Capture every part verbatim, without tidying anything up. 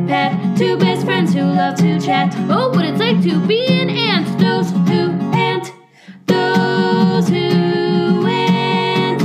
and Pat, two best friends who love to chat. Oh, what it's like to be an ant. Those who ant. Those who ant.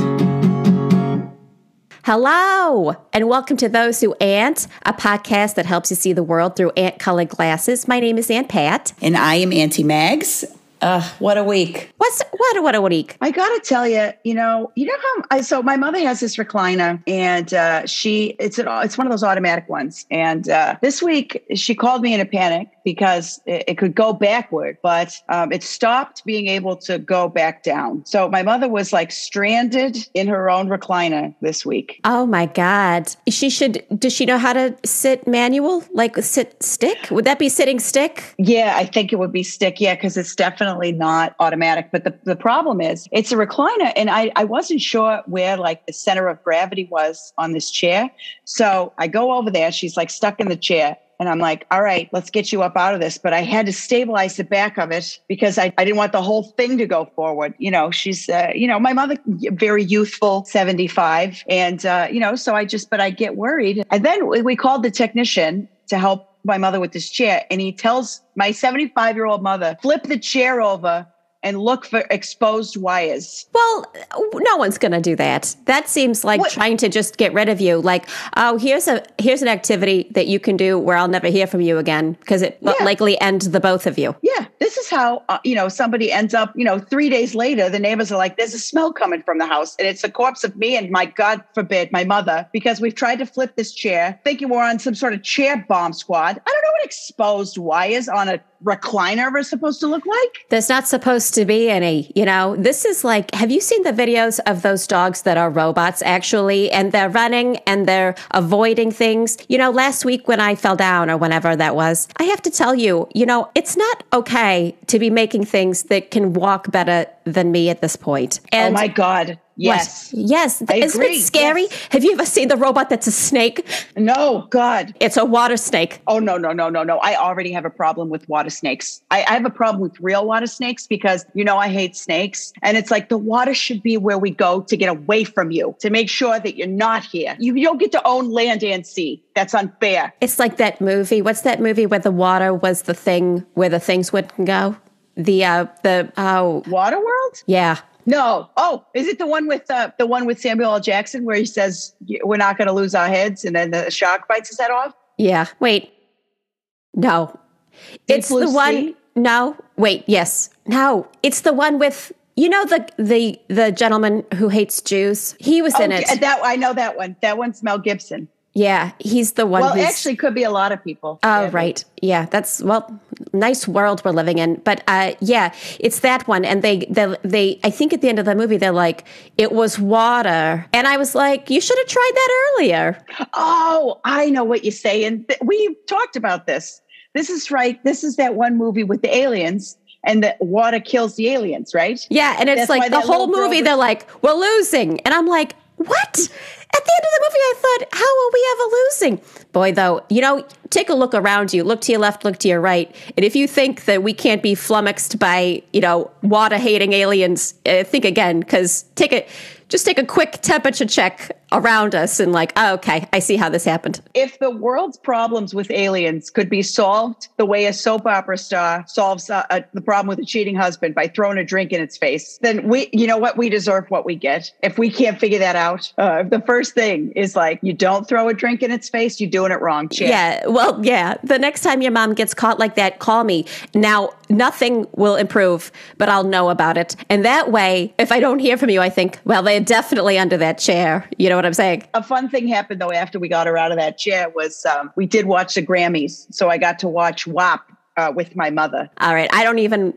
Hello, and welcome to Those Who Ant, a podcast that helps you see the world through ant-colored glasses. My name is Aunt Pat. And I am Auntie Mags. Ugh, what a week. What's what what a week? I gotta tell you, you know, you know how I so my mother has this recliner, and uh, she it's an it's one of those automatic ones. And uh, this week she called me in a panic because it, it could go backward, but um, it stopped being able to go back down. So my mother was like stranded in her own recliner this week. Oh my God! She should. Does she know how to sit manual, like sit stick? Would that be sitting stick? Yeah, I think it would be stick. Yeah, because it's definitely not automatic. But the, the problem is it's a recliner, and I, I wasn't sure where like the center of gravity was on this chair. So I go over there. She's like stuck in the chair. And I'm like, all right, let's get you up out of this. But I had to stabilize the back of it because I, I didn't want the whole thing to go forward. You know, she's, uh, you know, my mother, very youthful, seventy-five. And, uh, you know, so I just, but I get worried. And then we called the technician to help my mother with this chair. And he tells my seventy-five-year-old mother, flip the chair over and look for exposed wires. Well, no one's going to do that. That seems like what? Trying to just get rid of you. Like, oh, here's a here's an activity that you can do where I'll never hear from you again because it will yeah. likely end the both of you. Yeah, this is how, uh, you know, somebody ends up, you know, three days later, the neighbors are like, there's a smell coming from the house. And it's the corpse of me and my, God forbid, my mother, because we've tried to flip this chair, thinking we're on some sort of chair bomb squad. I don't know what exposed wires on a recliner are supposed to look like. There's not supposed to be any, you know, this is like, have you seen the videos of those dogs that are robots actually, and they're running and they're avoiding things? You know, last week when I fell down or whenever that was, I have to tell you, you know, it's not okay to be making things that can walk better than me at this point. And oh my God. Yes. What? Yes. I Isn't agree. it scary? Yes. Have you ever seen the robot that's a snake? No, God. It's a water snake. Oh, no, no, no, no, no. I already have a problem with water snakes. I, I have a problem with real water snakes because, you know, I hate snakes. And it's like the water should be where we go to get away from you, to make sure that you're not here. You, you don't get to own land and sea. That's unfair. It's like that movie. What's that movie where the water was the thing where the things wouldn't go? The, uh, the, oh. Waterworld? Yeah. No. Oh, is it the one with uh, the one with Samuel L. Jackson where he says we're not going to lose our heads and then the shark bites his head off? Yeah. Wait. No. Deep it's Blue the one. Sea? No. Wait. Yes. No. It's the one with, you know, the the the gentleman who hates Jews. He was oh, in it. That I know that one. That one's Mel Gibson. Yeah, he's the one. Well, who's, actually, could be a lot of people. Oh, yeah, right. Yeah, that's well, nice world we're living in. But uh, yeah, it's that one. And they, they, they, I think at the end of the movie, they're like, it was water, and I was like, you should have tried that earlier. Oh, I know what you're saying. We talked about this. This is right. This is that one movie with the aliens. And the water kills the aliens, right? Yeah, and it's That's like the whole movie, was- they're like, we're losing. And I'm like, what? At the end of the movie, I thought, how are we ever losing? Boy, though, you know, take a look around you. Look to your left, look to your right. And if you think that we can't be flummoxed by, you know, water-hating aliens, uh, think again, because take a, just take a quick temperature check around us and like, oh, okay, I see how this happened. If the world's problems with aliens could be solved the way a soap opera star solves uh, uh, the problem with a cheating husband by throwing a drink in its face, then we, you know what, we deserve what we get. If we can't figure that out, uh, the first thing is like, you don't throw a drink in its face, you're doing it wrong. Cheers. Yeah, well, yeah. The next time your mom gets caught like that, call me. Now, nothing will improve, but I'll know about it. And that way, if I don't hear from you, I think, well, they're definitely under that chair. You know what I'm saying? A fun thing happened, though, after we got her out of that chair was um, we did watch the Grammys. So I got to watch W A P uh, with my mother. All right. I don't even,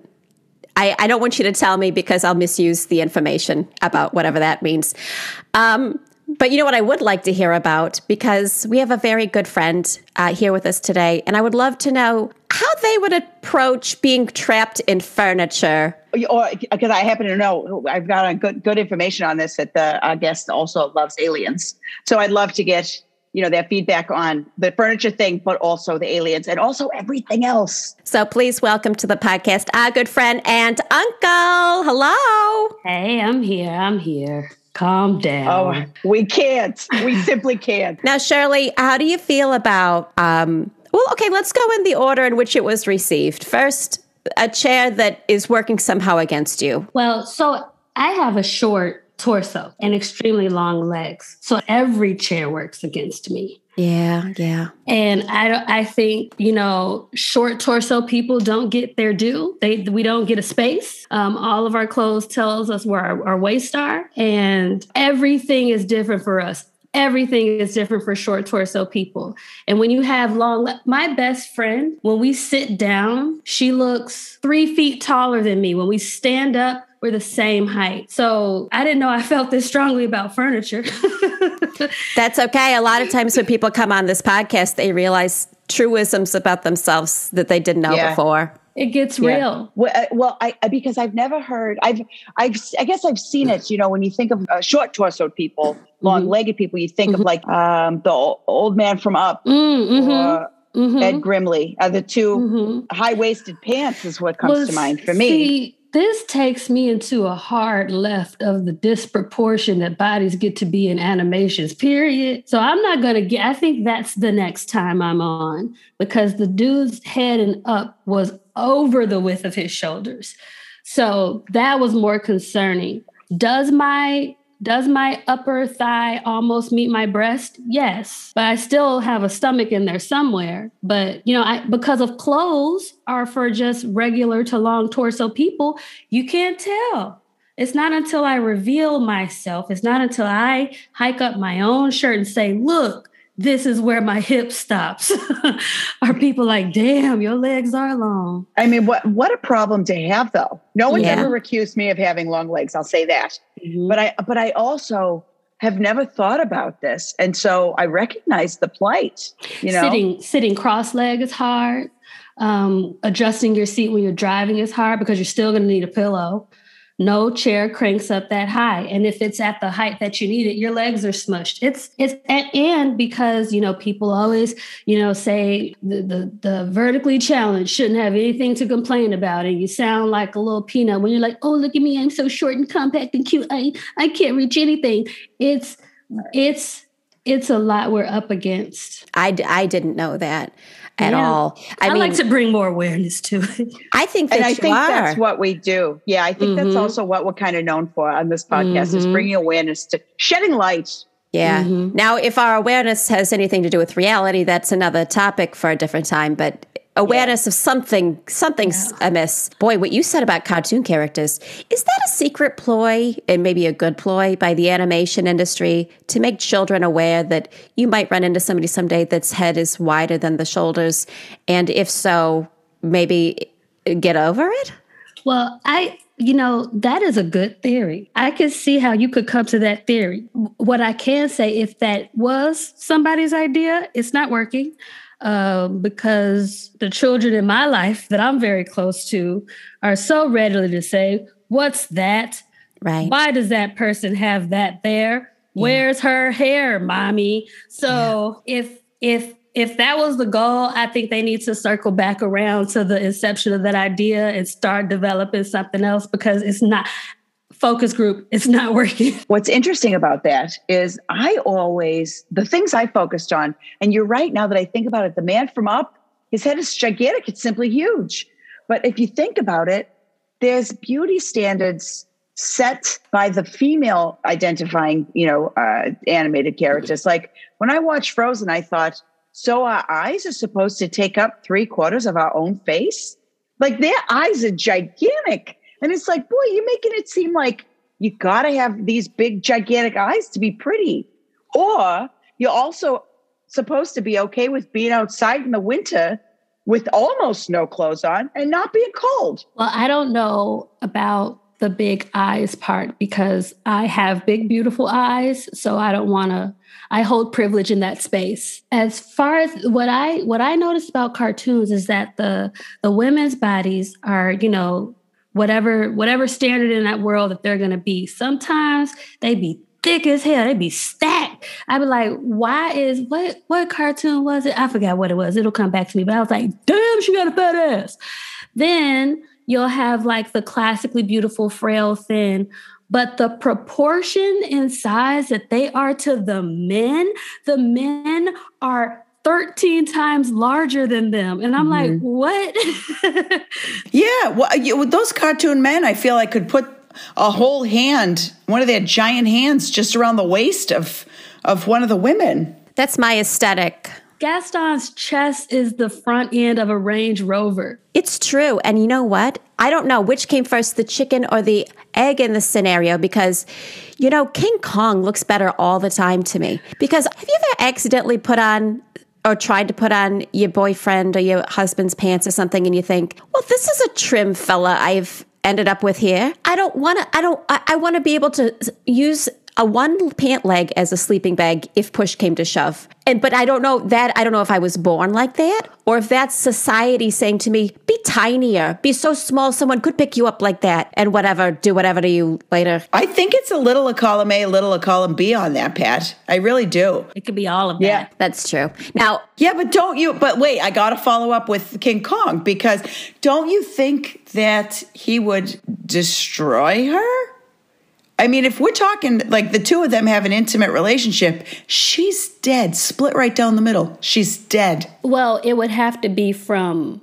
I, I don't want you to tell me because I'll misuse the information about whatever that means. Um, but you know what I would like to hear about, because we have a very good friend uh, here with us today, and I would love to know how they would approach being trapped in furniture. Or because I happen to know, I've got a good good information on this that the our guest also loves aliens. So I'd love to get, you know, their feedback on the furniture thing, but also the aliens and also everything else. So please welcome to the podcast our good friend and uncle. Hello. Hey, I'm here. I'm here. Calm down. Oh, we can't. We simply can't. Now, Shirley, how do you feel about, um, well, okay, let's go in the order in which it was received. First, a chair that is working somehow against you. Well, so I have a short torso and extremely long legs. So every chair works against me. Yeah, yeah. And I don't, I think, you know, short torso people don't get their due. They we don't get a space. Um, all of our clothes tells us where our, our waists are, and everything is different for us. Everything is different for short torso people. And when you have long, my best friend, when we sit down, she looks three feet taller than me. When we stand up, we're the same height. So I didn't know I felt this strongly about furniture. That's okay. A lot of times when people come on this podcast, they realize truisms about themselves that they didn't know Yeah. before. It gets Yeah. real. Well, I, well I, I- because I've never heard, I've, I've, I guess I've seen it, you know, when you think of uh, short torsoed people, long legged people, you think of like um, the o- old man from Up Mm, mhm, or mhm, Ed Grimley are the two mhm. high waisted pants is what comes Well, to mind for me. See, this takes me into a hard left of the disproportion that bodies get to be in animations, period. So I'm not going to get, I think that's the next time I'm on, because the dude's head and up was over the width of his shoulders. So that was more concerning. Does my Does my upper thigh almost meet my breast? Yes, but I still have a stomach in there somewhere. But, you know, I, because of clothes are for just regular to long torso people, you can't tell. It's not until I reveal myself. It's not until I hike up my own shirt and say, look, this is where my hip stops. Are people like, damn, your legs are long. I mean, what, what a problem to have though. No one's Yeah. ever accused me of having long legs. I'll say that. Mhm. But I, but I also have never thought about this. And so I recognize the plight, you know, Sitting sitting cross-legged is hard. Um, adjusting your seat when you're driving is hard because you're still going to need a pillow. No chair cranks up that high. And if it's at the height that you need it, your legs are smushed. It's, it's, and, and because, you know, people always, you know, say the, the, the vertically challenged shouldn't have anything to complain about. And you sound like a little peanut when you're like, oh, look at me. I'm so short and compact and cute. I, I can't reach anything. It's, it's, it's a lot we're up against. I, d- I didn't know that at Yeah. all. I, I, mean, like to bring more awareness to it. I think that and I you think are. that's what we do. Yeah, I think that's Mhm. also what we're kind of known for on this podcast is Mhm. bringing awareness to shedding light. Yeah. Mhm. Now, if our awareness has anything to do with reality, that's another topic for a different time. But awareness of something, something's amiss. Boy, what you said about cartoon characters, is that a secret ploy and maybe a good ploy by the animation industry to make children aware that you might run into somebody someday that's head is wider than the shoulders? And if so, maybe get over it? Well, I, you know, that is a good theory. I can see how you could come to that theory. What I can say, if that was somebody's idea, it's not working. Uh, because the children in my life that I'm very close to are so ready to say, what's that? Right. Why does that person have that there? Where's her hair, mommy? So if if if that was the goal, I think they need to circle back around to the inception of that idea and start developing something else, because it's not focus group. It's not working. What's interesting about that is I always, the things I focused on, and you're right now that I think about it, the man from Up, his head is gigantic. It's simply huge. But if you think about it, there's beauty standards set by the female identifying, you know, uh, animated characters. Like when I watched Frozen, I thought, so our eyes are supposed to take up three quarters of our own face? Like their eyes are gigantic. And it's like, boy, you're making it seem like you got to have these big, gigantic eyes to be pretty. Or you're also supposed to be okay with being outside in the winter with almost no clothes on and not being cold. Well, I don't know about the big eyes part because I have big, beautiful eyes. So I don't want to, I hold privilege in that space. As far as what I, what I noticed about cartoons is that the, the women's bodies are, you know, whatever, whatever standard in that world that they're going to be. Sometimes they be thick as hell. They be stacked. I'd be like, why is, what, what cartoon was it? I forgot what it was. It'll come back to me. But I was like, damn, she got a fat ass. Then you'll have like the classically beautiful, frail, thin but the proportion in size that they are to the men, the men are thirteen times larger than them. And I'm mm-hmm. like, what? Yeah. Well, you, those cartoon men, I feel like could put a whole hand, one of their giant hands just around the waist of, of one of the women. That's my aesthetic. Gaston's chest is the front end of a Range Rover. It's true. And you know what? I don't know which came first, the chicken or the egg in this scenario, because, you know, King Kong looks better all the time to me. Because have you ever accidentally put on or tried to put on your boyfriend or your husband's pants or something and you think, well, this is a trim fella I've ended up with here. I don't want to, I don't, I, I want to be able to use a one pant leg as a sleeping bag if push came to shove. And but I don't know that I don't know if I was born like that or if that's society saying to me, be tinier, be so small someone could pick you up like that and whatever, do whatever to you later. I think it's a little a column A, a little a column B on that, Pat. I really do. It could be all of that. Yeah, that's true. Now, yeah, but don't you, but wait, I got to follow up with King Kong because don't you think that he would destroy her? I mean, if we're talking like the two of them have an intimate relationship, she's dead, split right down the middle. She's dead. Well, it would have to be from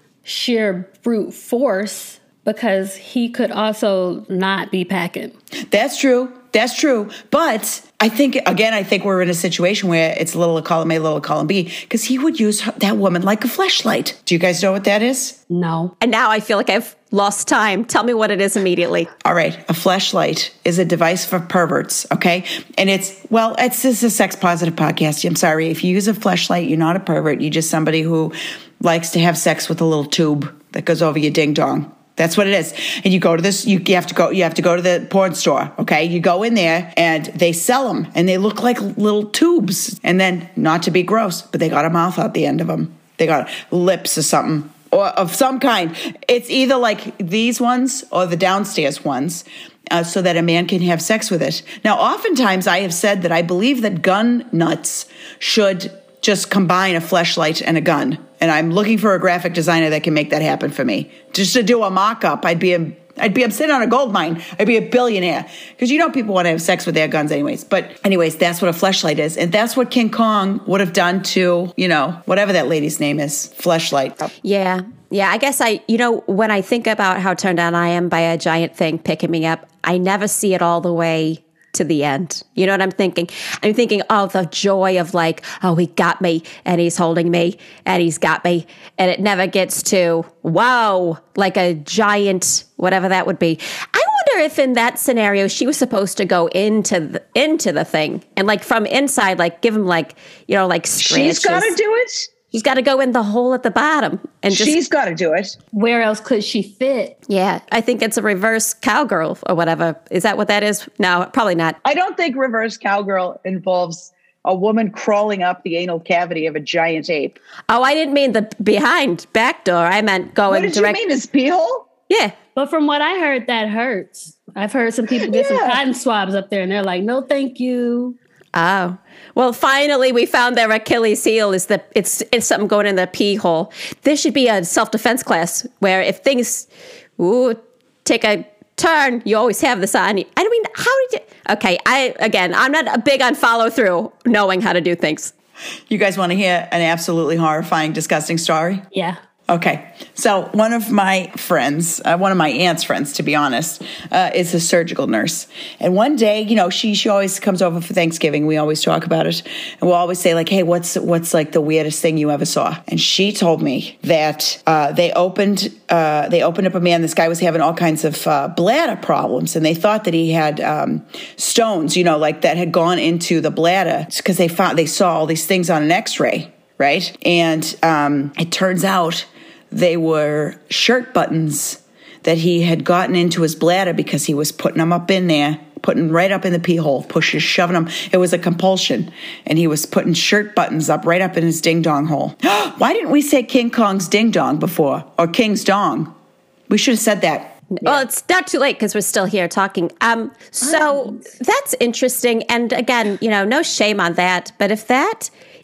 sheer brute force because he could also not be packing. That's true. That's true. But I think, again, I think we're in a situation where it's a little a column A, a little a column B, because he would use her, that woman like a fleshlight. Do you guys know what that is? No. And now I feel like I've lost time. Tell me what it is immediately. All right. A fleshlight is a device for perverts, okay? And it's, well, it's, it's a sex-positive podcast. I'm sorry. If you use a fleshlight, you're not a pervert. You're just somebody who likes to have sex with a little tube that goes over your ding-dong. That's what it is. And you go to this, you, you have to go, you have to go to the porn store. Okay. You go in there and they sell them and they look like little tubes. And then not to be gross, but they got a mouth out the end of them. They got lips or something or of some kind. It's either like these ones or the downstairs ones. Uh, so that a man can have sex with it. Now, oftentimes I have said that I believe that gun nuts should just combine a fleshlight and a gun. And I'm looking for a graphic designer that can make that happen for me. Just to do a mock-up, I'd be a, I'd be I'm sitting on a gold mine. I'd be a billionaire. Because you know people want to have sex with their guns anyways. But anyways, that's what a fleshlight is. And that's what King Kong would have done to, you know, whatever that lady's name is. Fleshlight. Yeah. Yeah, I guess I, you know, when I think about how turned on I am by a giant thing picking me up, I never see it all the way to the end. You know what I'm thinking? I'm thinking, oh, the joy of like, oh, he got me and he's holding me and he's got me. And it never gets to, wow, like a giant, whatever that would be. I wonder if in that scenario, she was supposed to go into the, into the thing and like from inside, like give him like, you know, like scratches. She's got to do it. She's got to go in the hole at the bottom. And just, she's got to do it. Where else could she fit? Yeah, I think it's a reverse cowgirl or whatever. Is that what that is? No, probably not. I don't think reverse cowgirl involves a woman crawling up the anal cavity of a giant ape. Oh, I didn't mean the behind back door. I meant going direct. What did direct- you mean, his pee hole? Yeah. But from what I heard, that hurts. I've heard some people get yeah. some cotton swabs up there and they're like, no, thank you. Oh, well, finally we found their Achilles heel is that it's it's something going in the pee hole. There should be a self-defense class where if things ooh, take a turn, you always have this on you. I mean, how did you? Okay, I again, I'm not big on follow through, knowing how to do things. You guys want to hear an absolutely horrifying, disgusting story? Yeah. Okay, so one of my friends, uh, one of my aunt's friends, to be honest, uh, is a surgical nurse. And one day, you know, she she always comes over for Thanksgiving. We always talk about it, and we'll always say like, "Hey, what's what's like the weirdest thing you ever saw?" And she told me that uh, they opened uh, they opened up a man. This guy was having all kinds of uh, bladder problems, and they thought that he had um, stones, you know, like that had gone into the bladder because they found they saw all these things on an X-ray, right? And um, it turns out they were shirt buttons that he had gotten into his bladder because he was putting them up in there, putting right up in the pee hole, pushing, shoving them. It was a compulsion. And he was putting shirt buttons up right up in his ding-dong hole. Why didn't we say King Kong's ding-dong before? Or King's dong? We should have said that. Well, it's not too late because we're still here talking. Um, so that's interesting. And again, you know, no shame on that. But if that...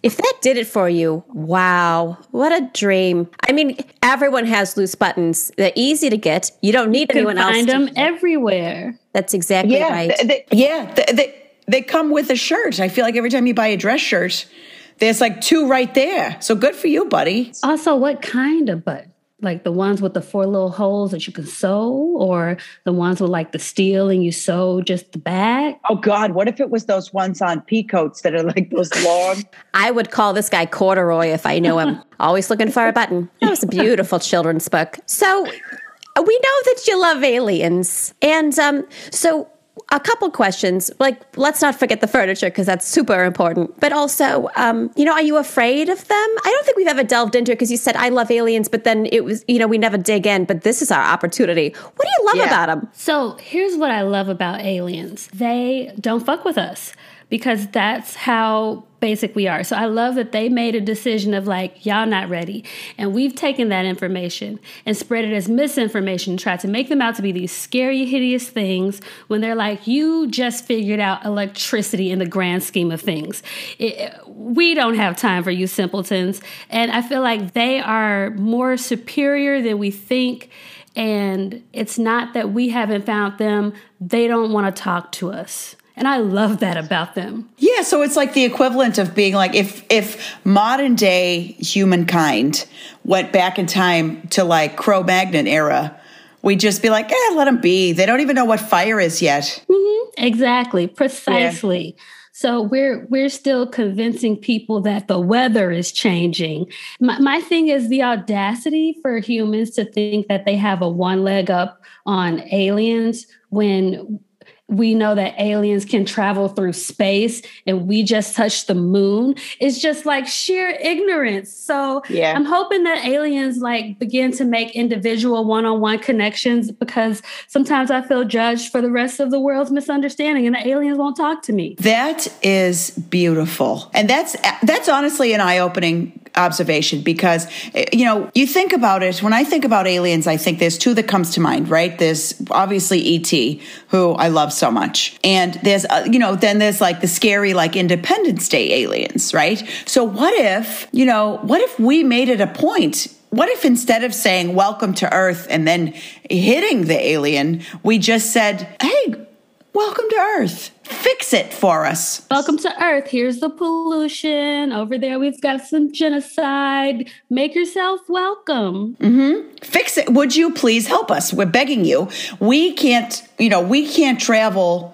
If that did it for you, wow, what a dream. I mean, everyone has loose buttons. They're easy to get. You don't need You anyone can else. find to- them everywhere. That's exactly Yeah, right. th- th- Yeah, they, they, they come with a shirt. I feel like every time you buy a dress shirt, there's like two right there. So good for you, buddy. Also, what kind of butt? Like the ones with the four little holes that you can sew, or the ones with like the steel and you sew just the back? oh God, what if it was those ones on peacoats that are like those long? I would call this guy Corduroy if I knew him. Always looking for a button. That was a beautiful children's book. So we know that you love aliens. And um, so a couple questions. Like, let's not forget the furniture because that's super important. But also, um, you know, are you afraid of them? I don't think we've ever delved into it because you said, I love aliens, but then it was, you know, we never dig in. But this is our opportunity. What do you love Yeah. about them? So here's what I love about aliens. They don't fuck with us because that's how basic we are. So I love that they made a decision of like, y'all not ready. And we've taken that information and spread it as misinformation, tried to make them out to be these scary, hideous things when they're like, you just figured out electricity in the grand scheme of things. It, we don't have time for you simpletons. And I feel like they are more superior than we think. And it's not that we haven't found them. They don't want to talk to us. And I love that about them. Yeah, so it's like the equivalent of being like if if modern day humankind went back in time to like Cro-Magnon era, we'd just be like, eh, let them be. They don't even know what fire is yet. Mm-hmm. Exactly, precisely. Yeah. So we're we're still convincing people that the weather is changing. My, my thing is the audacity for humans to think that they have a one leg up on aliens when we know that aliens can travel through space and we just touched the moon. It's just like sheer ignorance. So yeah. I'm hoping that aliens like begin to make individual one-on-one connections because sometimes I feel judged for the rest of the world's misunderstanding and the aliens won't talk to me. That is beautiful. And that's that's honestly an eye-opening observation because, you know, you think about it, when I think about aliens, I think there's two that comes to mind, right? There's obviously E T, who I love so much. And there's, uh, you know, then there's like the scary, like Independence Day aliens, right? So what if, you know, what if we made it a point? What if instead of saying, welcome to Earth and then hitting the alien, we just said, hey, welcome to Earth. Fix it for us. Welcome to Earth. Here's the pollution. Over there, we've got some genocide. Make yourself welcome. Mm-hmm. Fix it. Would you please help us? We're begging you. We can't, you know, we can't travel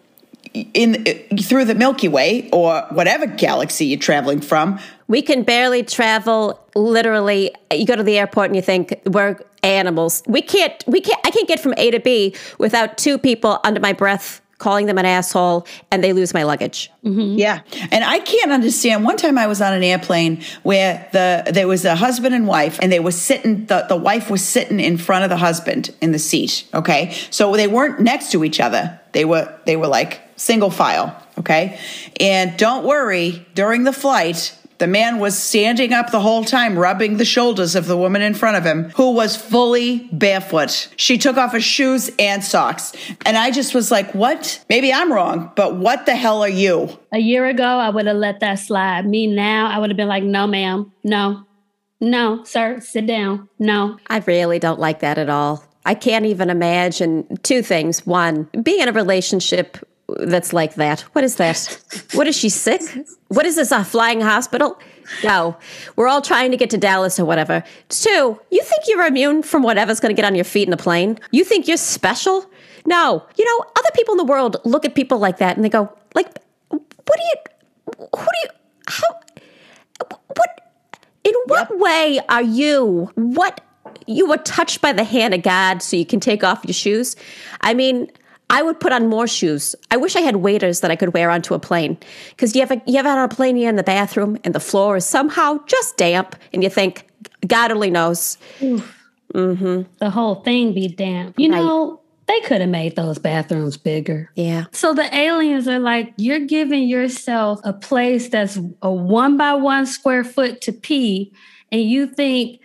in through the Milky Way or whatever galaxy you're traveling from. We can barely travel. Literally, you go to the airport and you think we're animals. We can't. We can't. I can't get from A to B without two people under my breath calling them an asshole, and they lose my luggage. Mm-hmm. Yeah. And I can't understand. One time I was on an airplane where the there was a husband and wife, and they were sitting, the, the wife was sitting in front of the husband in the seat, okay? So they weren't next to each other. They were they were like single file, okay? And don't worry, during the flight, the man was standing up the whole time, rubbing the shoulders of the woman in front of him, who was fully barefoot. She took off her shoes and socks. And I just was like, what? Maybe I'm wrong, but what the hell are you? A year ago, I would have let that slide. Me now, I would have been like, no, ma'am. No. No, sir, sit down. No. I really don't like that at all. I can't even imagine two things. One, being in a relationship that's like that. What is that? What is she sick? What is this, a flying hospital? No, we're all trying to get to Dallas or whatever. Two, you think you're immune from whatever's going to get on your feet in a plane? You think you're special? No. You know, other people in the world look at people like that and they go, like, what do you, who do you, how, what, in what yep. way are you, what, you were touched by the hand of God so you can take off your shoes? I mean, I would put on more shoes. I wish I had waders that I could wear onto a plane. Because you ever, you ever on a plane, you're in the bathroom and the floor is somehow just damp and you think, God only knows. Mm-hmm. The whole thing be damp. You right. know, they could have made those bathrooms bigger. Yeah. So the aliens are like, you're giving yourself a place that's a one by one square foot to pee. And you think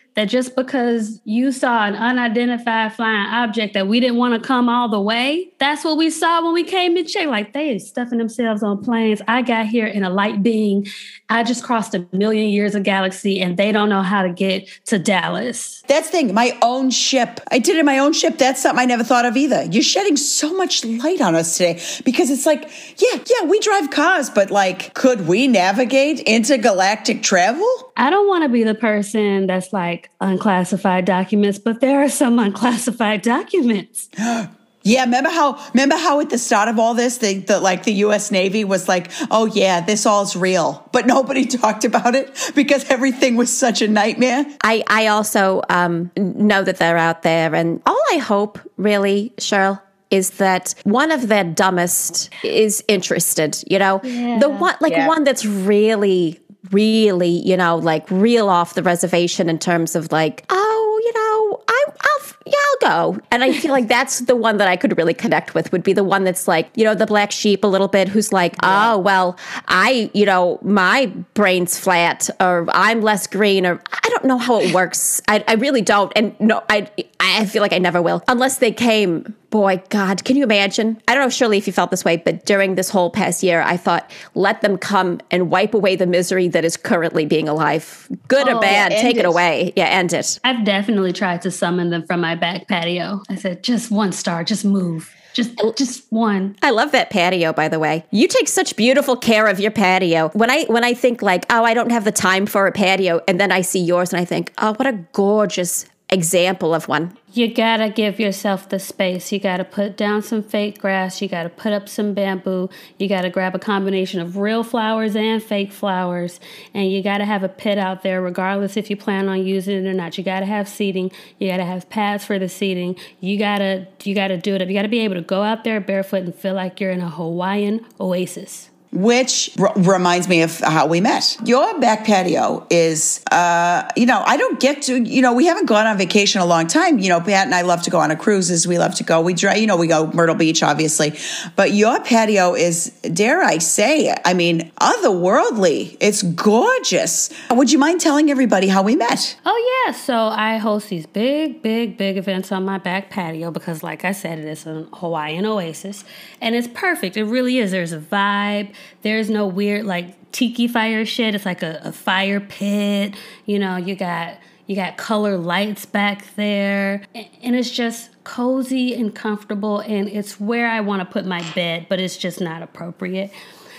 that just because you saw an unidentified flying object that we didn't want to come all the way, that's what we saw when we came in check. Like, they are stuffing themselves on planes. I got here in a light being. I just crossed a million years of galaxy and they don't know how to get to Dallas. That's the thing, my own ship. I did it in my own ship. That's something I never thought of either. You're shedding so much light on us today because it's like, yeah, yeah, we drive cars, but like, could we navigate intergalactic travel? I don't want to be the person that's like unclassified documents, but there are some unclassified documents. Yeah, remember how remember how at the start of all this, the, the like the U S Navy was like, oh yeah, this all's real, but nobody talked about it because everything was such a nightmare. I I also um, know that they're out there, and all I hope, really, Cheryl, is that one of their dumbest is interested. You know, yeah. the one like Yeah. one that's really, really, you know, like real off the reservation in terms of like, oh, you know, I, I'll, yeah, I'll go. And I feel like that's the one that I could really connect with, would be the one that's like, you know, the black sheep a little bit, who's like, yeah. oh, well, I, you know, my brain's flat, or I'm less green, or I don't know how it works. I, I really don't. And no, I, I feel like I never will, unless they came. Boy, God, can you imagine? I don't know, Shirley, if you felt this way, but during this whole past year, I thought, let them come and wipe away the misery that is currently being alive. Good Oh, or bad, yeah, take end it it. away. Yeah, end it. I've definitely tried to summon them from my back patio. I said, just one star, just move. Just, just one. I love that patio, by the way. You take such beautiful care of your patio. When I when I think like, oh, I don't have the time for a patio, and then I see yours and I think, oh, what a gorgeous example of one. You gotta give yourself the space. You gotta put down some fake grass. You gotta put up some bamboo. You gotta grab a combination of real flowers and fake flowers. And you gotta have a pit out there, regardless if you plan on using it or not. You gotta have seating. You gotta have paths for the seating. You gotta you gotta do it. You gotta be able to go out there barefoot and feel like you're in a Hawaiian oasis. Which r- reminds me of how we met. Your back patio is, uh, you know, I don't get to, you know, we haven't gone on vacation a long time. You know, Pat and I love to go on a cruises. We love to go. We drive, you know, we go Myrtle Beach, obviously. But your patio is, dare I say, I mean, otherworldly. It's gorgeous. Would you mind telling everybody how we met? Oh, yeah. So I host these big, big, big events on my back patio because, like I said, it is a Hawaiian oasis. And it's perfect. It really is. There's a vibe. There's no weird, like, tiki fire shit. It's like a, a fire pit. You know, you got you got color lights back there. And it's just cozy and comfortable. And it's where I want to put my bed, but it's just not appropriate.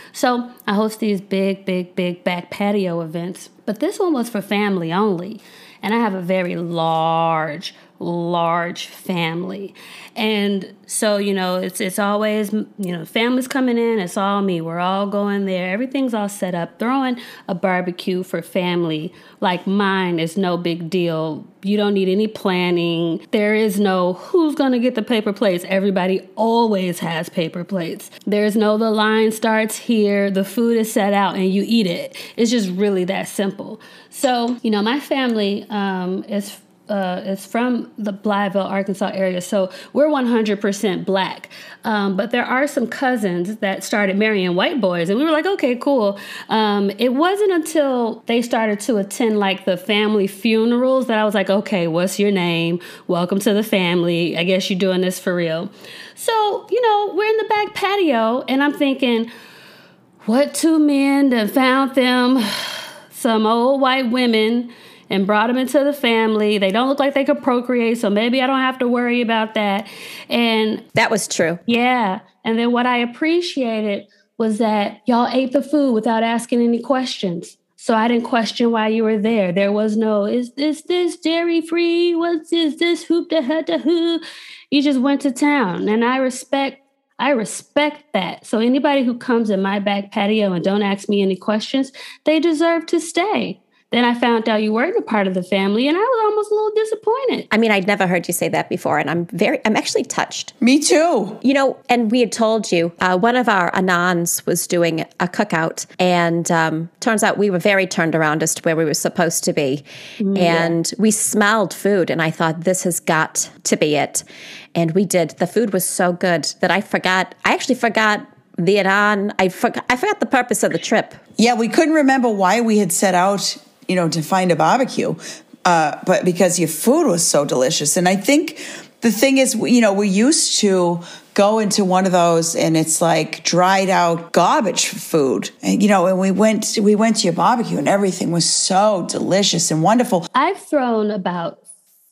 So I host these big, big, big back patio events. But this one was for family only. And I have a very large, large family. And so, you know, it's it's always, you know, family's coming in. It's all me. We're all going there. Everything's all set up. Throwing a barbecue for family like mine is no big deal. You don't need any planning. There is no who's going to get the paper plates. Everybody always has paper plates. There's no the line starts here. The food is set out and you eat it. It's just really that simple. So, you know, my family um, is Uh, is from the Blytheville, Arkansas area. So we're one hundred percent black. Um, but there are some cousins that started marrying white boys. And we were like, okay, cool. Um, it wasn't until they started to attend like the family funerals that I was like, okay, what's your name? Welcome to the family. I guess you're doing this for real. So, you know, we're in the back patio and I'm thinking, what two men that found them some old white women and brought them into the family. They don't look like they could procreate, so maybe I don't have to worry about that. And that was true. Yeah. And then what I appreciated was that y'all ate the food without asking any questions. So I didn't question why you were there. There was no, is this this dairy free? What's is this hoop da ha da hoo? You just went to town. And I respect I respect that. So anybody who comes in my back patio and don't ask me any questions, they deserve to stay. Then I found out you weren't a part of the family, and I was almost a little disappointed. I mean, I'd never heard you say that before, and I'm very, I'm actually touched. Me too. You know, and we had told you, uh, one of our Anons was doing a cookout, and um, turns out we were very turned around as to where we were supposed to be. Yeah. And we smelled food, and I thought, this has got to be it. And we did. The food was so good that I forgot, I actually forgot the Anon. I forgot, I forgot the purpose of the trip. Yeah, we couldn't remember why we had set out, you know, to find a barbecue. uh, but because your food was so delicious. And I think the thing is, you know, we used to go into one of those and it's like dried out garbage food. And, you know, and we went, we went to your barbecue and everything was so delicious and wonderful. I've thrown about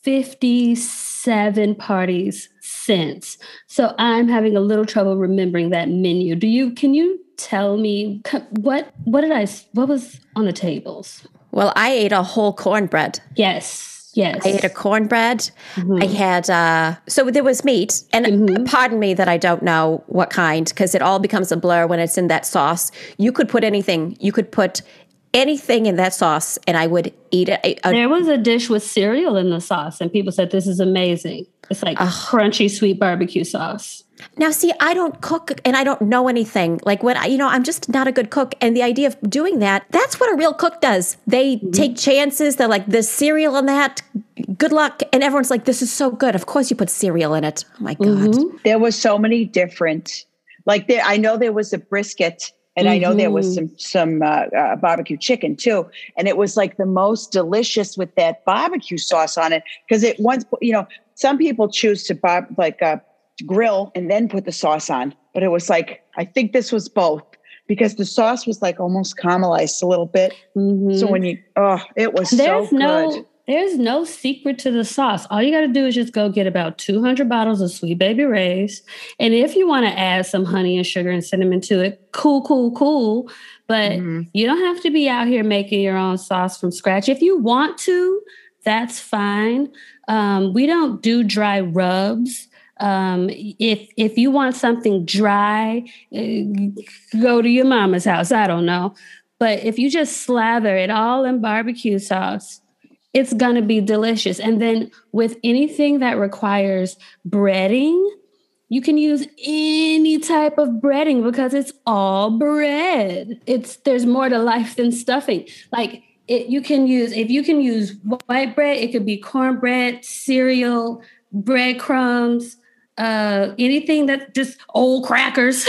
fifty-seven parties since. So I'm having a little trouble remembering that menu. Do you, can you tell me what, what did I, what was on the tables? Well, I ate a whole cornbread. Yes. Yes. I ate a cornbread. Mm-hmm. I had, uh, so there was meat. And mm-hmm. pardon me that I don't know what kind, because it all becomes a blur when it's in that sauce. You could put anything. You could put anything in that sauce, and I would eat it. I, I, there was a dish with cereal in the sauce, and people said, this is amazing. It's like uh, crunchy, sweet barbecue sauce. Now, see, I don't cook and I don't know anything. Like when I, you know, I'm just not a good cook. And the idea of doing that, that's what a real cook does. They mm-hmm. take chances. They're like, there's cereal in that. Good luck. And everyone's like, this is so good. Of course you put cereal in it. Oh my God. Mm-hmm. There was so many different, like there, I know there was a brisket and mm-hmm. I know there was some, some uh, uh, barbecue chicken too. And it was like the most delicious with that barbecue sauce on it. Cause it once, you know, some people choose to bar- like, uh, grill and then put the sauce on. But it was like, I think this was both because the sauce was like almost caramelized a little bit. Mm-hmm. So when you, oh, it was there's so no, good. There's no secret to the sauce. All you got to do is just go get about two hundred bottles of Sweet Baby Ray's. And if you want to add some honey and sugar and cinnamon to it, cool, cool, cool. But mm-hmm. you don't have to be out here making your own sauce from scratch. If you want to, that's fine. Um, we don't do dry rubs. Um, if, if you want something dry, uh, go to your mama's house. I don't know. But if you just slather it all in barbecue sauce, it's going to be delicious. And then with anything that requires breading, you can use any type of breading because it's all bread. It's, there's more to life than stuffing. Like it, you can use, if you can use white bread, it could be cornbread, cereal, breadcrumbs, Uh, anything that just old crackers.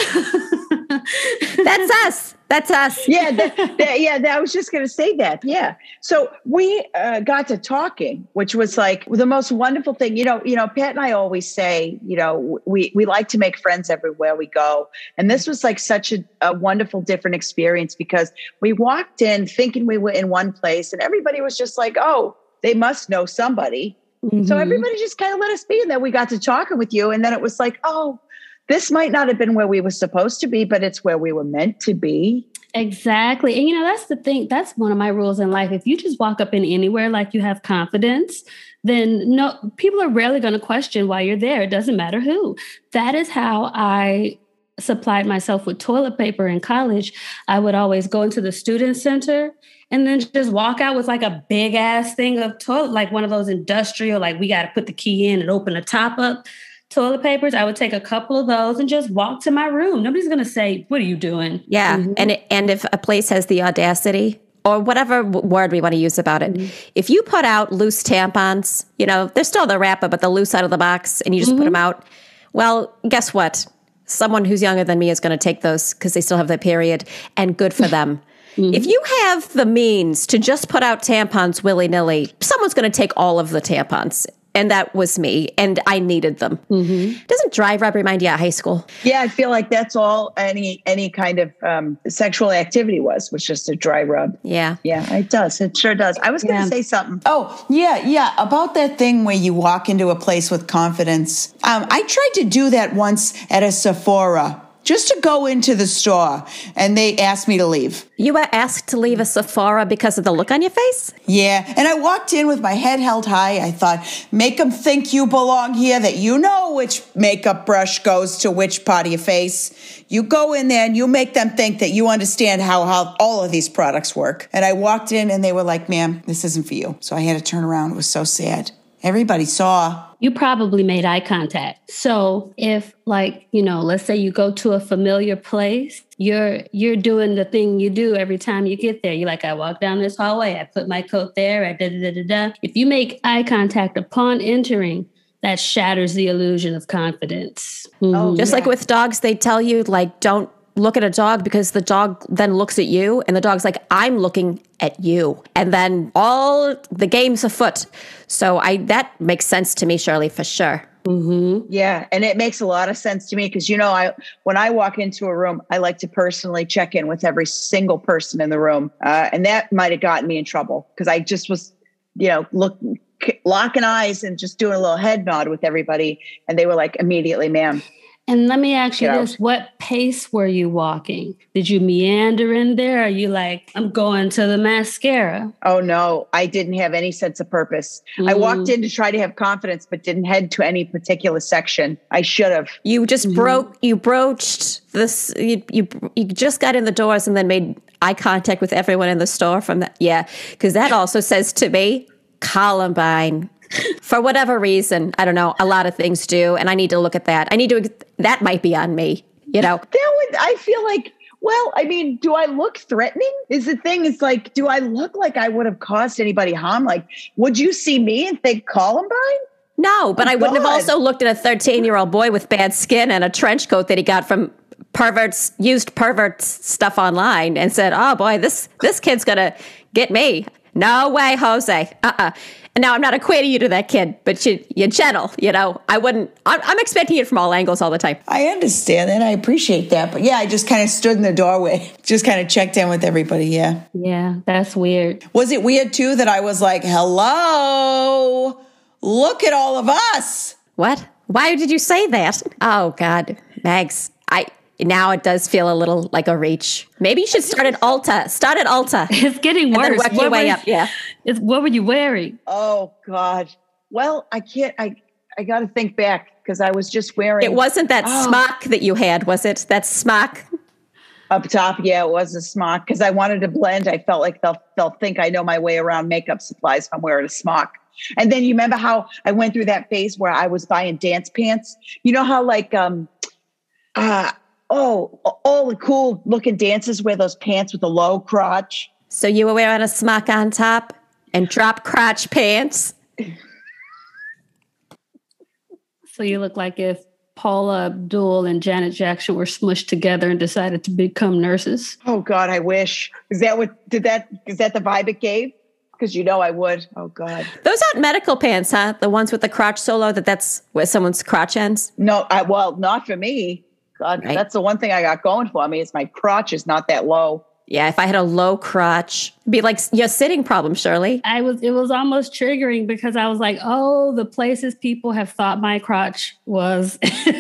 That's us. That's us. Yeah. That, that, yeah. That, I was just going to say that. Yeah. So we uh, got to talking, which was like the most wonderful thing. You know, you know, Pat and I always say, you know, we, we like to make friends everywhere we go. And this was like such a, a wonderful, different experience because we walked in thinking we were in one place and everybody was just like, oh, they must know somebody. Mm-hmm. So everybody just kind of let us be. And then we got to talking with you. And then it was like, oh, this might not have been where we were supposed to be, but it's where we were meant to be. Exactly. And, you know, that's the thing. That's one of my rules in life. If you just walk up in anywhere like you have confidence, then no, people are rarely going to question why you're there. It doesn't matter who. That is how I supplied myself with toilet paper in college. I would always go into the student center and then just walk out with like a big ass thing of toilet, like one of those industrial, like we got to put the key in and open the top up toilet papers. I would take a couple of those and just walk to my room. Nobody's going to say, what are you doing? Yeah. Mm-hmm. And, it, and if a place has the audacity or whatever word we want to use about it, mm-hmm. if you put out loose tampons, you know, they're still the wrapper, but the loose out of the box and you just mm-hmm. put them out. Well, guess what? Someone who's younger than me is going to take those because they still have their period and good for them. Mm-hmm. If you have the means to just put out tampons willy-nilly, someone's going to take all of the tampons. And that was me. And I needed them. Mm-hmm. Doesn't dry rub remind you of high school? Yeah, I feel like that's all any any kind of um, sexual activity was, was just a dry rub. Yeah. Yeah, it does. It sure does. I was yeah. going to say something. Oh, yeah, yeah. About that thing where you walk into a place with confidence. Um, I tried to do that once at a Sephora. Just to go into the store, and they asked me to leave. You were asked to leave a Sephora because of the look on your face? Yeah, and I walked in with my head held high. I thought, make them think you belong here, that you know which makeup brush goes to which part of your face. You go in there and you make them think that you understand how, how all of these products work. And I walked in and they were like, ma'am, this isn't for you. So I had to turn around. It was so sad. Everybody saw. You probably made eye contact. So if, like, you know, let's say you go to a familiar place, you're you're doing the thing you do every time you get there. You're like, I walk down this hallway, I put my coat there, I da da da da. If you make eye contact upon entering, that shatters the illusion of confidence. Mm-hmm. Oh, just yeah. like with dogs, they tell you, like, don't look at a dog because the dog then looks at you and the dog's like, I'm looking at you. And then all the game's afoot. So I that makes sense to me, Shirley, for sure. Mm-hmm. Yeah. And it makes a lot of sense to me because, you know, I when I walk into a room, I like to personally check in with every single person in the room. Uh, and that might have gotten me in trouble because I just was, you know, looking, locking eyes and just doing a little head nod with everybody. And they were like, immediately, ma'am. And let me ask you Get this. out. What pace were you walking? Did you meander in there? Or are you like, I'm going to the mascara? Oh, no, I didn't have any sense of purpose. Mm. I walked in to try to have confidence, but didn't head to any particular section. I should have. You just mm-hmm. broke, you broached this, you, you, you just got in the doors and then made eye contact with everyone in the store from that. Yeah, because that also says to me, Columbine. For whatever reason, I don't know, a lot of things do. And I need to look at that. I need to, that might be on me, you know? That would, I feel like, well, I mean, do I look threatening? Is the thing, it's like, do I look like I would have caused anybody harm? Like, would you see me and think Columbine? No, but oh, I wouldn't God. have also looked at a thirteen-year-old boy with bad skin and a trench coat that he got from perverts, used perverts stuff online and said, oh boy, this, this kid's gonna get me. No way, Jose. Uh-uh. And now I'm not equating you to that kid, but you, you're gentle, you know. I wouldn't, I'm, I'm expecting it from all angles all the time. I understand that. I appreciate that. But yeah, I just kind of stood in the doorway, just kind of checked in with everybody. Yeah. Yeah, that's weird. Was it weird too that I was like, hello, look at all of us? What? Why did you say that? Oh, God. Mags, I... Now it does feel a little like a reach. Maybe you should start at Ulta. Start at Ulta. It's getting worse. And then work your way up. Yeah. It's, what were you wearing? Oh, God. Well, I can't, I, I got to think back because I was just wearing. It wasn't that oh. smock that you had, was it? That smock? Up top, yeah, it was a smock because I wanted to blend. I felt like they'll, they'll think I know my way around makeup supplies if I'm wearing a smock. And then you remember how I went through that phase where I was buying dance pants? You know how like, um, uh, oh, all the cool looking dances wear those pants with a low crotch. So you were wearing a smock on top and drop crotch pants? So you look like if Paula Abdul and Janet Jackson were smushed together and decided to become nurses. Oh God, I wish. Is that what, did that, is that the vibe it gave? Because you know I would. Oh God. Those aren't medical pants, huh? The ones with the crotch solo, that that's where someone's crotch ends? No, I, well, not for me. God, right. That's the one thing I got going for me is my crotch is not that low. Yeah, if I had a low crotch, it'd be like your sitting problem, Shirley. I was, it was almost triggering because I was like, oh, the places people have thought my crotch was,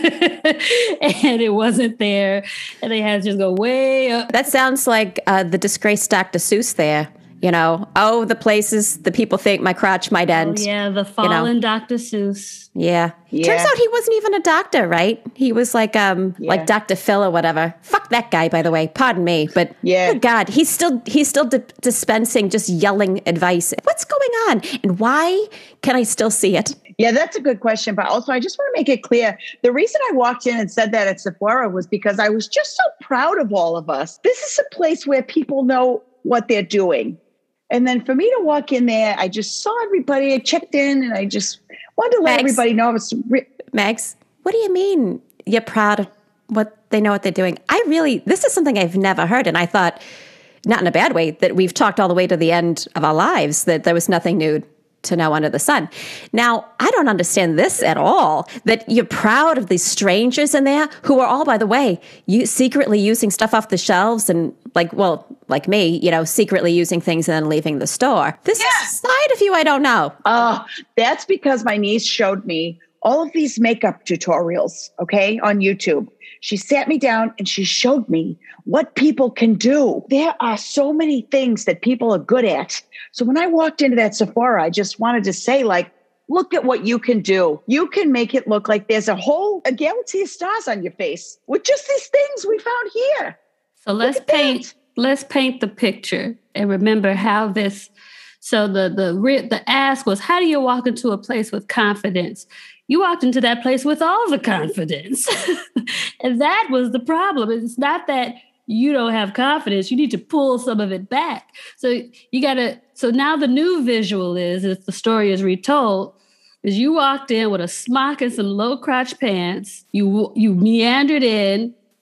and it wasn't there. And they had to just go way up. That sounds like uh, the disgraced Doctor Seuss there. You know, oh, the places the people think my crotch might end. Oh, yeah, the fallen you know. Doctor Seuss. Yeah. yeah. Turns out he wasn't even a doctor, right? He was like um yeah. like Doctor Phil or whatever. Fuck that guy, by the way. Pardon me, but yeah. good God, he's still he's still di- dispensing just yelling advice. What's going on, and why can I still see it? Yeah, that's a good question. But also, I just want to make it clear: the reason I walked in and said that at Sephora was because I was just so proud of all of us. This is a place where people know what they're doing. And then for me to walk in there, I just saw everybody. I checked in, and I just wanted to let Max, everybody know. It's re- Max, what do you mean you're proud of what they know what they're doing? I really, this is something I've never heard, and I thought, not in a bad way, that we've talked all the way to the end of our lives, that there was nothing new to know under the sun. Now, I don't understand this at all, that you're proud of these strangers in there who are all, by the way, you secretly using stuff off the shelves and like, well, like me, you know, secretly using things and then leaving the store. This yeah. is a side of you I don't know. Oh, that's because my niece showed me all of these makeup tutorials, okay, on YouTube. She sat me down and she showed me what people can do. There are so many things that people are good at. So when I walked into that Sephora, I just wanted to say, like, look at what you can do. You can make it look like there's a whole a galaxy of stars on your face with just these things we found here. So let's paint, that. let's paint the picture and remember how this, so the, the, the ask was, how do you walk into a place with confidence? You walked into that place with all the confidence. And that was the problem. It's not that you don't have confidence. You need to pull some of it back. So you got to, so now the new visual is, if the story is retold, is you walked in with a smock and some low crotch pants. You, you meandered in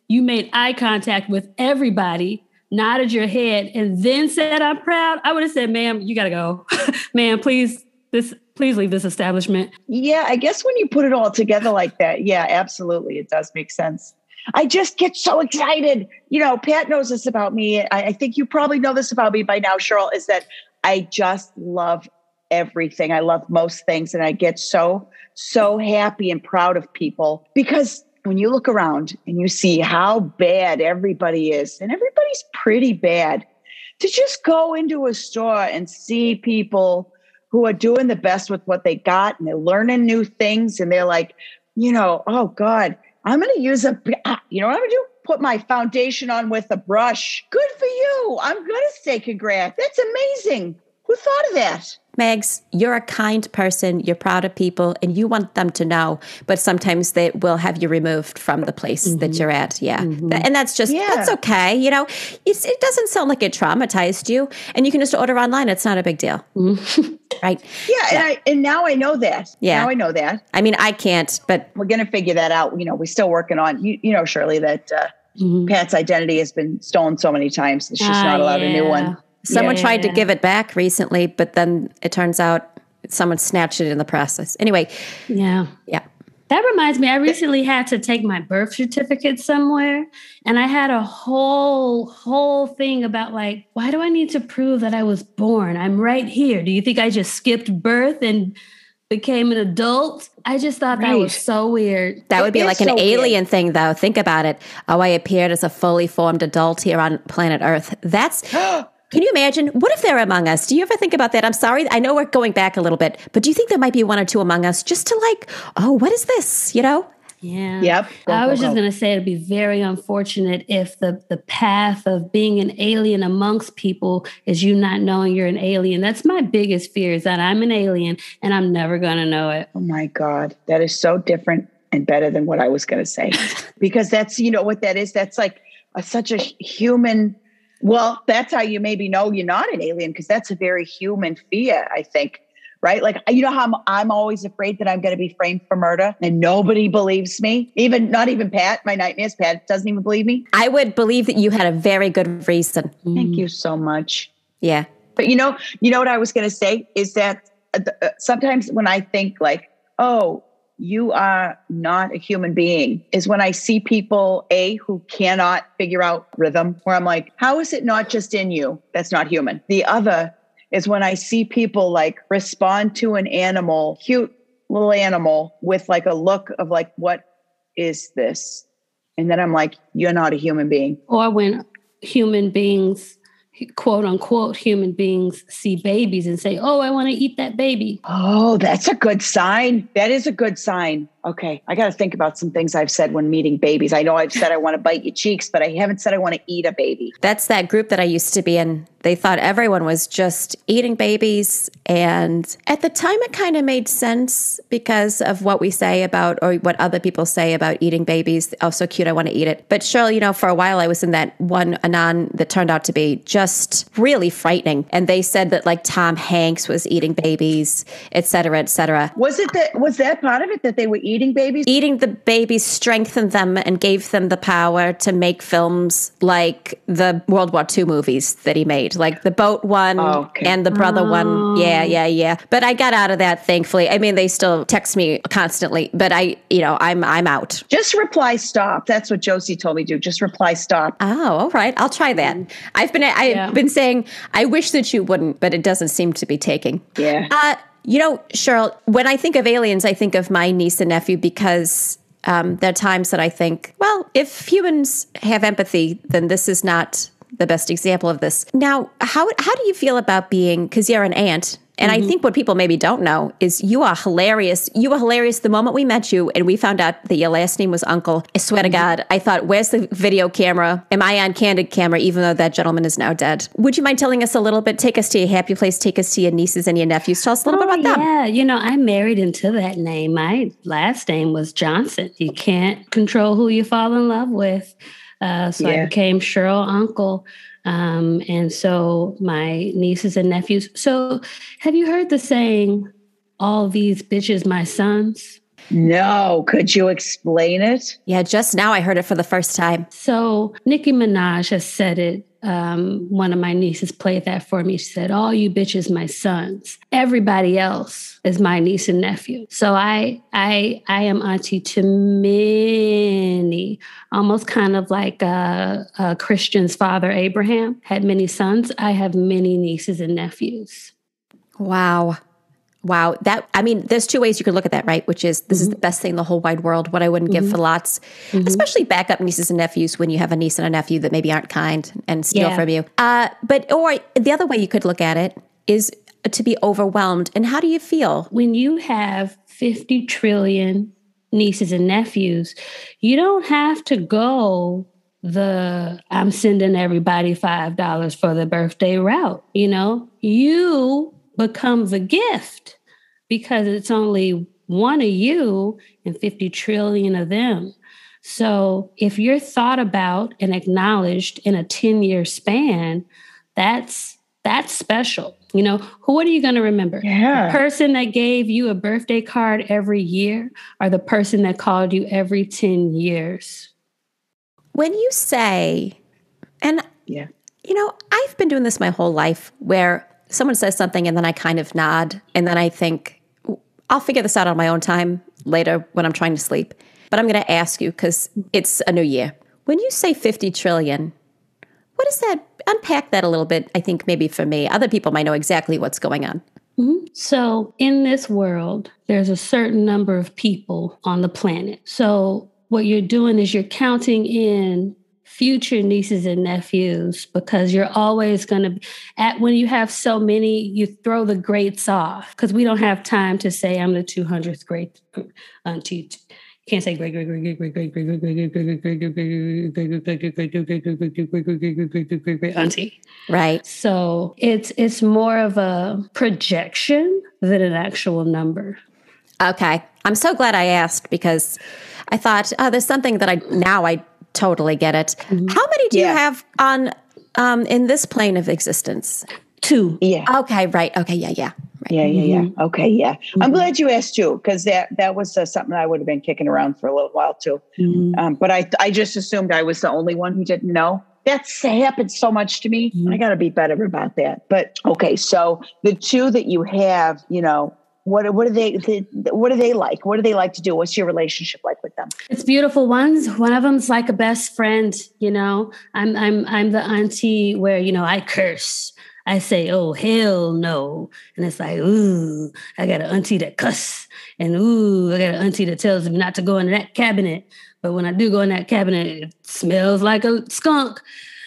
you made eye contact with everybody, nodded your head, and then said, I'm proud, I would have said, ma'am, you got to go. Ma'am, please, this, please leave this establishment. Yeah, I guess when you put it all together like that, yeah, absolutely. It does make sense. I just get so excited. You know, Pat knows this about me. I, I think you probably know this about me by now, Cheryl, is that I just love everything. I love most things. And I get so, so happy and proud of people, because when you look around and you see how bad everybody is, and everybody's pretty bad, to just go into a store and see people who are doing the best with what they got, and they're learning new things, and they're like, you know, oh God, I'm going to use a, you know what I'm going to do? Put my foundation on with a brush. Good for you. I'm going to say congrats. That's amazing. Who thought of that? Megs, you're a kind person. You're proud of people, and you want them to know. But sometimes they will have you removed from the place mm-hmm. that you're at. Yeah, mm-hmm. and that's just yeah. that's okay. You know, it's, it doesn't sound like it traumatized you, and you can just order online. It's not a big deal, mm-hmm. right? Yeah, yeah, and I and now I know that. Yeah, now I know that. I mean, I can't, but we're gonna figure that out. You know, we're still working on. You, you know, Shirley, that uh, mm-hmm. Pat's identity has been stolen so many times that she's ah, not allowed yeah. a new one. Someone yeah, tried yeah. to give it back recently, but then it turns out someone snatched it in the process. Anyway. Yeah. Yeah. That reminds me, I recently had to take my birth certificate somewhere, and I had a whole, whole thing about like, why do I need to prove that I was born? I'm right here. Do you think I just skipped birth and became an adult? I just thought right. that was so weird. That would be it like an so alien weird. thing, though. Think about it. Oh, I appeared as a fully formed adult here on planet Earth. That's... Can you imagine? What if they're among us? Do you ever think about that? I'm sorry. I know we're going back a little bit, but do you think there might be one or two among us just to like, oh, what is this? You know? Yeah. Yep. Go, I go, was go. just going to say it'd be very unfortunate if the, the path of being an alien amongst people is you not knowing you're an alien. That's my biggest fear, is that I'm an alien and I'm never going to know it. Oh my God. That is so different and better than what I was going to say, because that's, you know what that is? That's like a, such a human. Well, that's how you maybe know you're not an alien, because that's a very human fear, I think, right? Like, you know how I'm, I'm always afraid that I'm going to be framed for murder and nobody believes me, even not even Pat, my nightmares. Pat doesn't even believe me. I would believe that you had a very good reason. Thank you so much. Yeah. But you know, you know what I was going to say is that uh, sometimes when I think like, oh, you are not a human being, is when I see people, A, who cannot figure out rhythm, where I'm like, how is it not just in you? That's not human. The other is when I see people like respond to an animal, cute little animal, with like a look of like, what is this? And then I'm like, you're not a human being. Or when human beings, quote unquote, human beings see babies and say, oh, I want to eat that baby. Oh, that's a good sign. That is a good sign. Okay. I got to think about some things I've said when meeting babies. I know I've said I want to bite your cheeks, but I haven't said I want to eat a baby. That's that group that I used to be in. They thought everyone was just eating babies. And at the time, it kind of made sense because of what we say about, or what other people say about eating babies. Oh, so cute, I want to eat it. But Cheryl, you know, for a while I was in that one Anon that turned out to be just really frightening. And they said that like Tom Hanks was eating babies, et cetera, et cetera. Was it that, was that part of it, that they were eating babies? Eating the babies strengthened them and gave them the power to make films like the World War Two movies that he made, like the boat one oh, okay. and the brother oh. one. Yeah, yeah, yeah. But I got out of that, thankfully. I mean, they still text me constantly, but I, you know, I'm I'm out. Just reply stop. That's what Josie told me to do. Just reply stop. Oh, all right. I'll try that. I've been I've yeah. been saying I wish that you wouldn't, but it doesn't seem to be taking. Yeah. Uh, you know, Cheryl, when I think of aliens, I think of my niece and nephew because um, there are times that I think, well, if humans have empathy, then this is not the best example of this. Now, how how do you feel about being, because you're an aunt, and mm-hmm. I think what people maybe don't know is you are hilarious. You were hilarious the moment we met you and we found out that your last name was Uncle. I swear mm-hmm. to God, I thought, where's the video camera? Am I on candid camera, even though that gentleman is now dead? Would you mind telling us a little bit? Take us to your happy place. Take us to your nieces and your nephews. Tell us a little oh, bit about yeah. them. Yeah, you know, I married into that name. My last name was Johnson. You can't control who you fall in love with. Uh, so yeah. I became Cheryl Uncle. Um, and so my nieces and nephews. So have you heard the saying, all these bitches, my sons? No. Could you explain it? Yeah, just now I heard it for the first time. So Nicki Minaj has said it. Um, one of my nieces played that for me. She said, all you bitches, my sons. Everybody else is my niece and nephew. So I I I am auntie to many, almost kind of like uh, uh, Christian's father, Abraham, had many sons. I have many nieces and nephews. Wow. Wow. That, I mean, there's two ways you could look at that, right? Which is, this mm-hmm. is the best thing in the whole wide world, what I wouldn't mm-hmm. give for lots, mm-hmm. especially backup nieces and nephews when you have a niece and a nephew that maybe aren't kind and steal yeah. from you. Uh, but, or the other way you could look at it is to be overwhelmed. And how do you feel? When you have fifty trillion nieces and nephews, you don't have to go the I'm sending everybody five dollars for the birthday route. You know, you become the gift because it's only one of you and fifty trillion of them. So if you're thought about and acknowledged in a ten-year span, that's that's special. You know, who what are you going to remember? Yeah. The person that gave you a birthday card every year or the person that called you every ten years? When you say, and yeah, you know, I've been doing this my whole life where someone says something and then I kind of nod and then I think, I'll figure this out on my own time later when I'm trying to sleep. But I'm going to ask you because it's a new year. When you say fifty trillion, what is that? Unpack that a little bit, I think maybe for me. Other people might know exactly what's going on. Mm-hmm. So in this world, there's a certain number of people on the planet. So what you're doing is you're counting in future nieces and nephews because you're always going to, at when you have so many, you throw the greats off because we don't have time to say I'm the two hundredth great auntie. You can't say great, great, great, great, great, great, great, great, great, great, great, great, great, great, great auntie. Right. So it's it's more of a projection than an actual number. Okay. I'm so glad I asked because I thought, oh, there's something that I now I totally get it. Mm-hmm. How many do yeah. you have on um, in this plane of existence? Two. Yeah. Okay. Right. Okay. Yeah. Yeah. Right. Yeah. Yeah. Yeah. Mm-hmm. Okay. Yeah. Mm-hmm. I'm glad you asked too, because that that was uh, something I would have been kicking around for a little while too. Mm-hmm. Um, but I I just assumed I was the only one who didn't know. That's happened so much to me. Mm-hmm. I got to be better about that. But okay, so the two that you have, you know. What what do they what do they like? What do they like to do? What's your relationship like with them? It's beautiful ones. One of them's like a best friend. You know, I'm I'm I'm the auntie where you know I curse. I say, oh hell no, and it's like ooh, I got an auntie that cuss, and ooh, I got an auntie that tells me not to go in that cabinet. But when I do go in that cabinet, it smells like a skunk.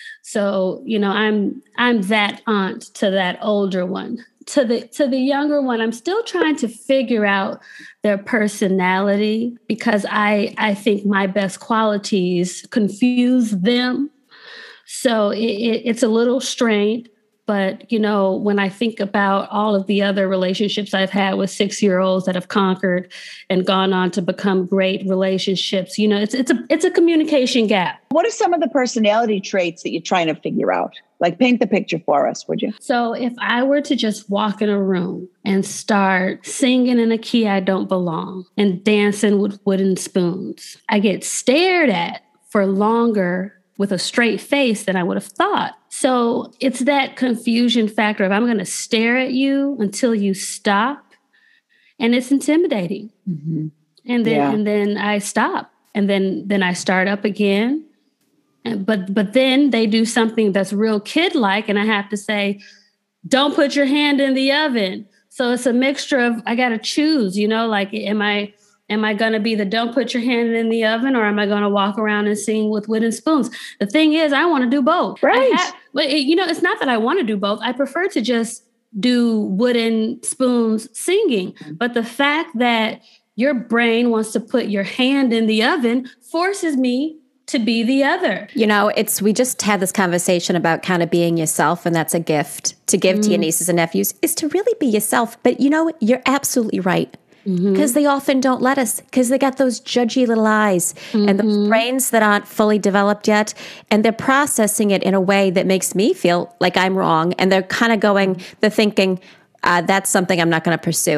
So you know, I'm I'm that aunt to that older one. To the to the younger one, I'm still trying to figure out their personality because I I think my best qualities confuse them. So it, it, it's a little strained. But, you know, when I think about all of the other relationships I've had with six-year-olds that have conquered and gone on to become great relationships, you know, it's it's a it's a communication gap. What are some of the personality traits that you're trying to figure out? Like paint the picture for us, would you? So if I were to just walk in a room and start singing in a key I don't belong and dancing with wooden spoons, I get stared at for longer with a straight face than I would have thought. So it's that confusion factor of I'm going to stare at you until you stop. And it's intimidating. Mm-hmm. And then yeah. and then I stop. And then then I start up again. And, but but then they do something that's real kid-like. And I have to say, don't put your hand in the oven. So it's a mixture of, I got to choose, you know, like, am I... Am I going to be the don't put your hand in the oven or am I going to walk around and sing with wooden spoons? The thing is, I want to do both. Right. Have, but, it, you know, it's not that I want to do both. I prefer to just do wooden spoons singing. But the fact that your brain wants to put your hand in the oven forces me to be the other. You know, it's we just had this conversation about kind of being yourself, and that's a gift to give mm. to your nieces and nephews is to really be yourself. But, you know, you're absolutely right. Because mm-hmm. they often don't let us, because they got those judgy little eyes mm-hmm. and those brains that aren't fully developed yet. And they're processing it in a way that makes me feel like I'm wrong. And they're kind of going, they're thinking, uh, that's something I'm not going to pursue.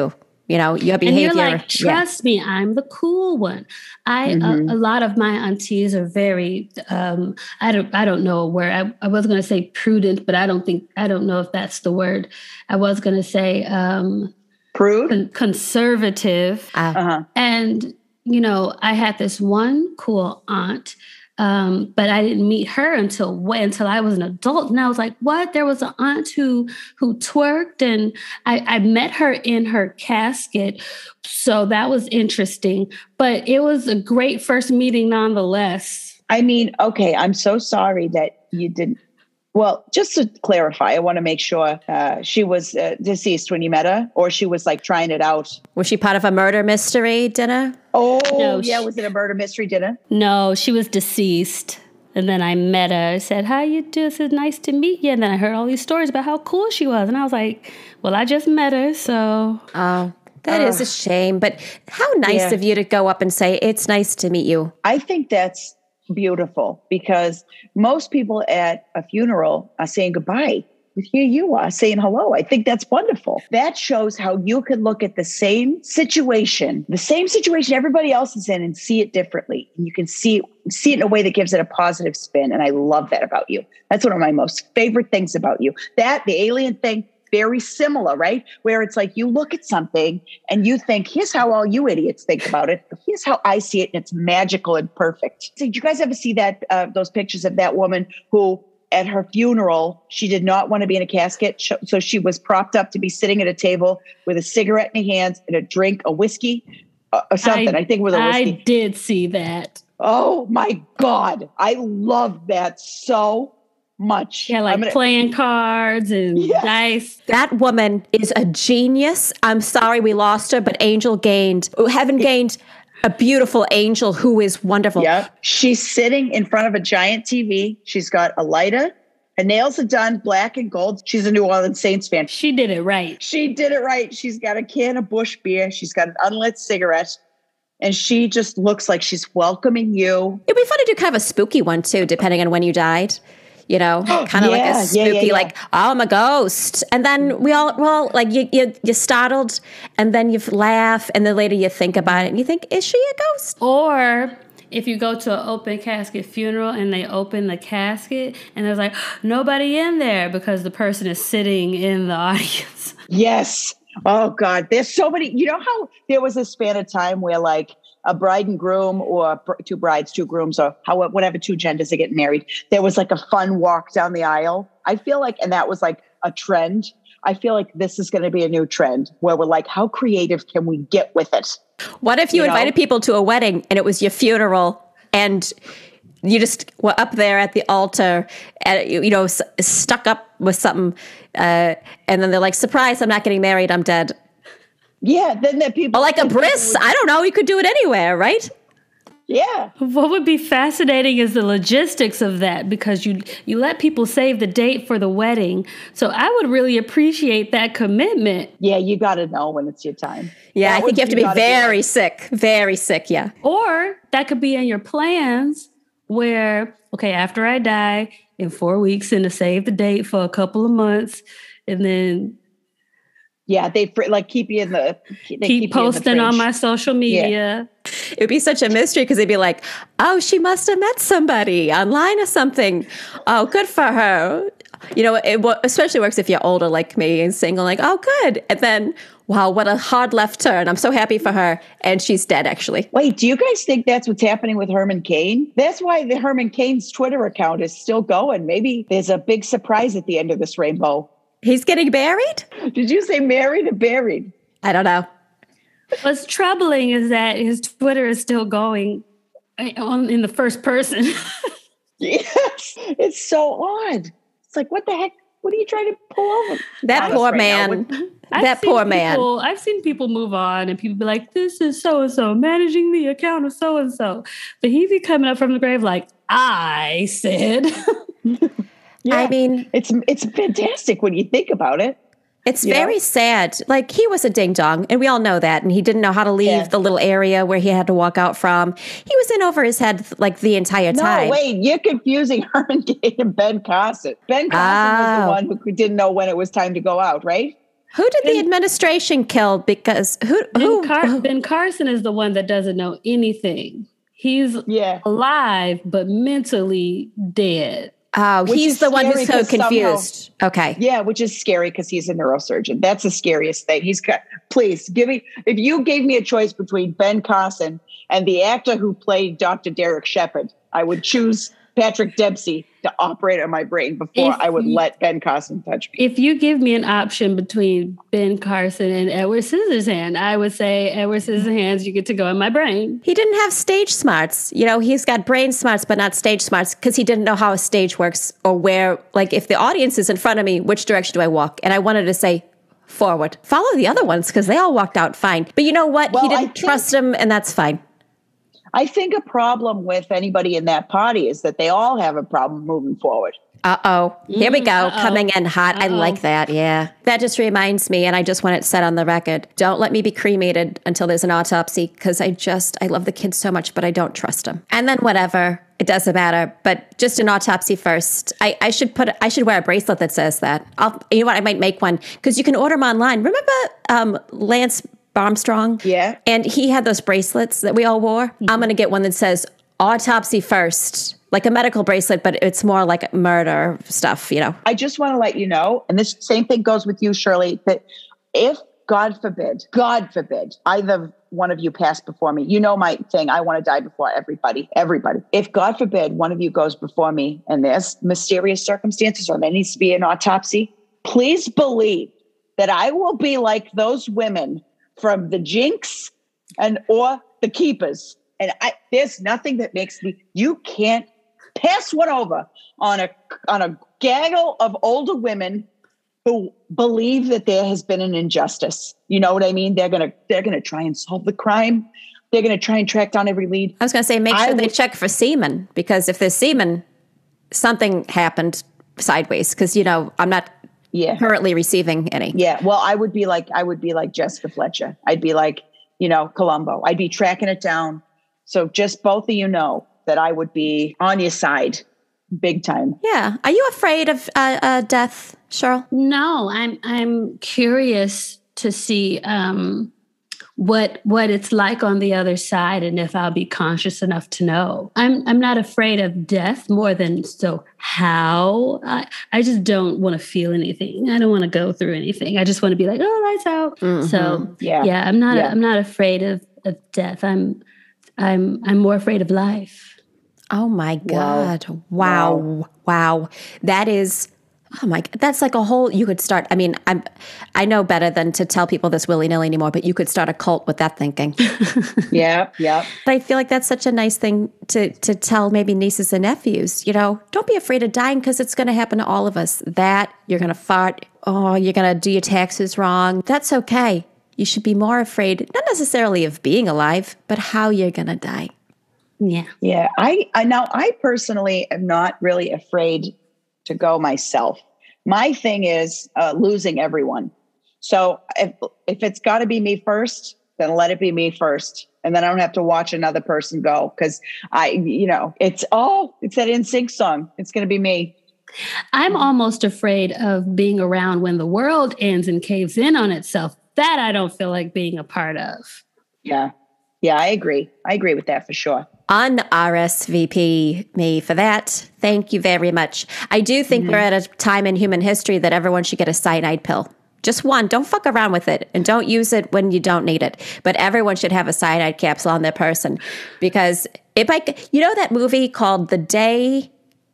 You know, your And behavior. you're like, trust me, I'm the cool one. I Mhm. a, a lot of my aunties are very. Um, I don't. I don't know where. I, I was going to say prudent, but I don't think. I don't know if that's the word. I was going to say um, Prude? con- conservative. Uh, Uh-huh. And, you know, I had this one cool aunt, um, but I didn't meet her until way until I was an adult. And I was like, what? There was an aunt who who twerked, and I, I met her in her casket. So that was interesting. But it was a great first meeting nonetheless. I mean, okay, I'm so sorry that you didn't. Well, just to clarify, I want to make sure uh, she was uh, deceased when you met her, or she was like trying it out. was she part of a murder mystery dinner? Oh, No, yeah. she- Was it a murder mystery dinner? No, she was deceased. And then I met her. I said, how you do? I said, nice to meet you. And then I heard all these stories about how cool she was. And I was like, well, I just met her, so... Oh, that is a shame. But how nice Yeah. of you to go up and say, it's nice to meet you. I think that's beautiful because most people at a funeral are saying goodbye. But here you are saying hello. I think that's wonderful. That shows how you can look at the same situation, the same situation everybody else is in, and see it differently. And you can see it, see it in a way that gives it a positive spin. And I love that about you. That's one of my most favorite things about you. That, the alien thing, very similar, right? Where it's like you look at something and you think, here's how all you idiots think about it. But here's how I see it. And it's magical and perfect. So did you guys ever see that, uh, those pictures of that woman who at her funeral, she did not want to be in a casket. So she was propped up to be sitting at a table with a cigarette in her hands and a drink, a whiskey uh, or something. I, I think with a whiskey. I did see that. Oh my God. I love that so much. Yeah, like I'm gonna- playing cards and Yes. dice. That woman is a genius. I'm sorry we lost her, but Angel gained, Heaven gained a beautiful angel who is wonderful. Yeah. She's sitting in front of a giant T V. She's got a lighter. Her nails are done black and gold. She's a New Orleans Saints fan. She did it right. She did it right. She's got a can of Busch beer. She's got an unlit cigarette. And she just looks like she's welcoming you. It'd be fun to do kind of a spooky one too, depending on when you died. You know, kind of like Yeah, a yeah, spooky, yeah, yeah. like, oh, I'm a ghost. And then we all, well, like you, you, you're startled and then you laugh and then later you think about it and you think, is she a ghost? Or if you go to an open casket funeral and they open the casket and there's like nobody in there because the person is sitting in the audience. Yes. Oh God. There's so many, you know how there was a span of time where like a bride and groom or br- two brides, two grooms, or how, whatever two genders are getting married, there was like a fun walk down the aisle. I feel like, and that was like a trend. I feel like this is going to be a new trend where we're like, how creative can we get with it? What if you, You know? invited people to a wedding and it was your funeral and you just were up there at the altar, and, you know, s- stuck up with something, uh, and then they're like, surprise, I'm not getting married, I'm dead. Yeah. Then there are people Or like a bris, I don't know, you could do it anywhere, right? Yeah. What would be fascinating is the logistics of that because you you let people save the date for the wedding. So I would really appreciate that commitment. Yeah. You got to know when it's your time. Yeah, That I would- think you have to be gotta very like- sick, very sick, yeah. Or that could be in your plans where, okay, after I die in four weeks and to save the date for a couple of months and then Yeah, they fr- like keep you in the they keep, keep you in the posting on fridge. my social media. It would be such a mystery because they'd be like, oh, she must have met somebody online or something. Oh, good for her. You know, it wo- especially works if you're older like me and single, like, oh, good. And then, wow, what a hard left turn. I'm so happy for her. And she's dead, actually. Wait, do you guys think that's what's happening with Herman Cain? That's why the Herman Cain's Twitter account is still going. Maybe there's a big surprise at the end of this rainbow. He's getting buried? Did you say married or buried? I don't know. What's troubling is that his Twitter is still going on in the first person. Yes, it's so odd. It's like, what the heck? What are you trying to pull over? That on us poor right now? man. What- I've That seen poor man. people- I've seen people move on and people be like, this is so-and-so managing the account of so-and-so. But he be coming up from the grave like, I said. Yeah, I mean, it's it's fantastic when you think about it. it's You know? very sad. Like, he was a ding dong, and we all know that. And he didn't know how to leave Yeah. the little area where he had to walk out from. He was in over his head like the entire time. No, wait, you're confusing Herman Cain and Ben Carson. Ben Carson was Oh. the one who didn't know when it was time to go out, right? Who did ben, the administration kill? Because who? Ben, who, Car- who? Ben Carson is the one that doesn't know anything. He's yeah. alive, but mentally dead. Oh, which he's the one who's so confused. Somehow, okay. Yeah, which is scary because he's a neurosurgeon. That's the scariest thing. He's got, please give me, if you gave me a choice between Ben Carson and the actor who played Doctor Derek Shepherd, I would choose Patrick Dempsey to operate on my brain before if I would you, let Ben Carson touch me. If you give me an option between Ben Carson and Edward Scissorhands, I would say Edward Scissorhands, you get to go in my brain. He didn't have stage smarts. You know, he's got brain smarts, but not stage smarts because he didn't know how a stage works or where, like if the audience is in front of me, which direction do I walk? And I wanted to say, forward. Follow the other ones because they all walked out fine. But you know what? Well, he didn't think- trust him, and that's fine. I think a problem with anybody in that party is that they all have a problem moving forward. Uh-oh. Here we go. Uh-oh. Coming in hot. Uh-oh. I like that. Yeah. That just reminds me, and I just want it set on the record. Don't let me be cremated until there's an autopsy because I just, I love the kids so much, but I don't trust them. And then whatever. It doesn't matter. But just an autopsy first. I, I should put, I should wear a bracelet that says that. I'll, you know what? I might make one because you can order them online. Remember um, Lance Armstrong? Yeah. And he had those bracelets that we all wore. Mm-hmm. I'm going to get one that says autopsy first, like a medical bracelet, but it's more like murder stuff, you know. I just want to let you know, and this same thing goes with you, Shirley, that if, God forbid, God forbid, either one of you pass before me, you know my thing, I want to die before everybody, everybody. If, God forbid, one of you goes before me and there's mysterious circumstances or there needs to be an autopsy, please believe that I will be like those women from the Jinx and or the Keepers. And I, there's nothing that makes me, you can't pass one over on a on a gaggle of older women who believe that there has been an injustice. You know what I mean? They're gonna they're gonna try and solve the crime. They're gonna try and track down every lead. I was gonna say make sure I they would, check for semen, because if there's semen, something happened sideways. Because you know I'm not yeah. currently receiving any. Yeah. Well, I would be like I would be like Jessica Fletcher. I'd be like you know Columbo. I'd be tracking it down. So just both of you know that I would be on your side big time. Yeah. Are you afraid of uh, uh, death, Cheryl? No, I'm I'm curious to see um, what what it's like on the other side and if I'll be conscious enough to know. I'm I'm not afraid of death more than so how. I, I just don't want to feel anything. I don't want to go through anything. I just want to be like, oh, lights out. Mm-hmm. So yeah, yeah, I'm not yeah. I'm not afraid of, of death. I'm I'm I'm more afraid of life. Oh my God. Wow. Wow. Wow. That is, oh my, that's like a whole, you could start, I mean, I'm, I know better than to tell people this willy-nilly anymore, but you could start a cult with that thinking. yeah. Yeah. But I feel like that's such a nice thing to, to tell maybe nieces and nephews, you know, don't be afraid of dying because it's going to happen to all of us. That you're going to fart. Oh, you're going to do your taxes wrong. That's okay. You should be more afraid, not necessarily of being alive, but how you're going to die. Yeah. Yeah. I, I now I personally am not really afraid to go myself. My thing is uh, losing everyone. So if, if it's got to be me first, then let it be me first. And then I don't have to watch another person go. Cause I, you know, it's all, it's that N Sync song. It's going to be me. I'm almost afraid of being around when the world ends and caves in on itself. That I don't feel like being a part of. Yeah. Yeah, I agree. I agree with that for sure. Un R S V P me for that. Thank you very much. I do think mm-hmm. we're at a time in human history that everyone should get a cyanide pill. Just one. Don't fuck around with it and don't use it when you don't need it. But everyone should have a cyanide capsule on their person because if I, you know that movie called The Day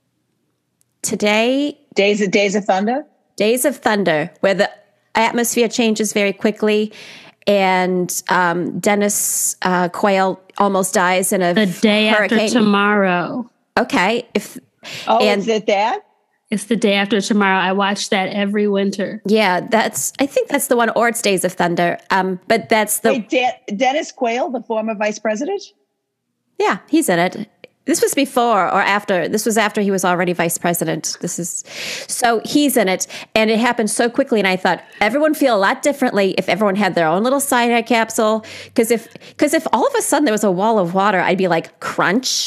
Today? Days of Days of Thunder? Days of Thunder, where the atmosphere changes very quickly. And um, Dennis uh, Quayle almost dies in a the day hurricane. After tomorrow. Okay. If oh, and, is it that? It's the day after tomorrow. I watch that every winter. Yeah, that's. I think that's the one, or it's Days of Thunder. Um, but that's the Wait, De- Dennis Quayle, the former vice president. Yeah, he's in it. This was before or after. This was after he was already vice president. This is so he's in it, and it happened so quickly. And I thought everyone feel a lot differently if everyone had their own little cyanide capsule. Because if because if all of a sudden there was a wall of water, I'd be like crunch.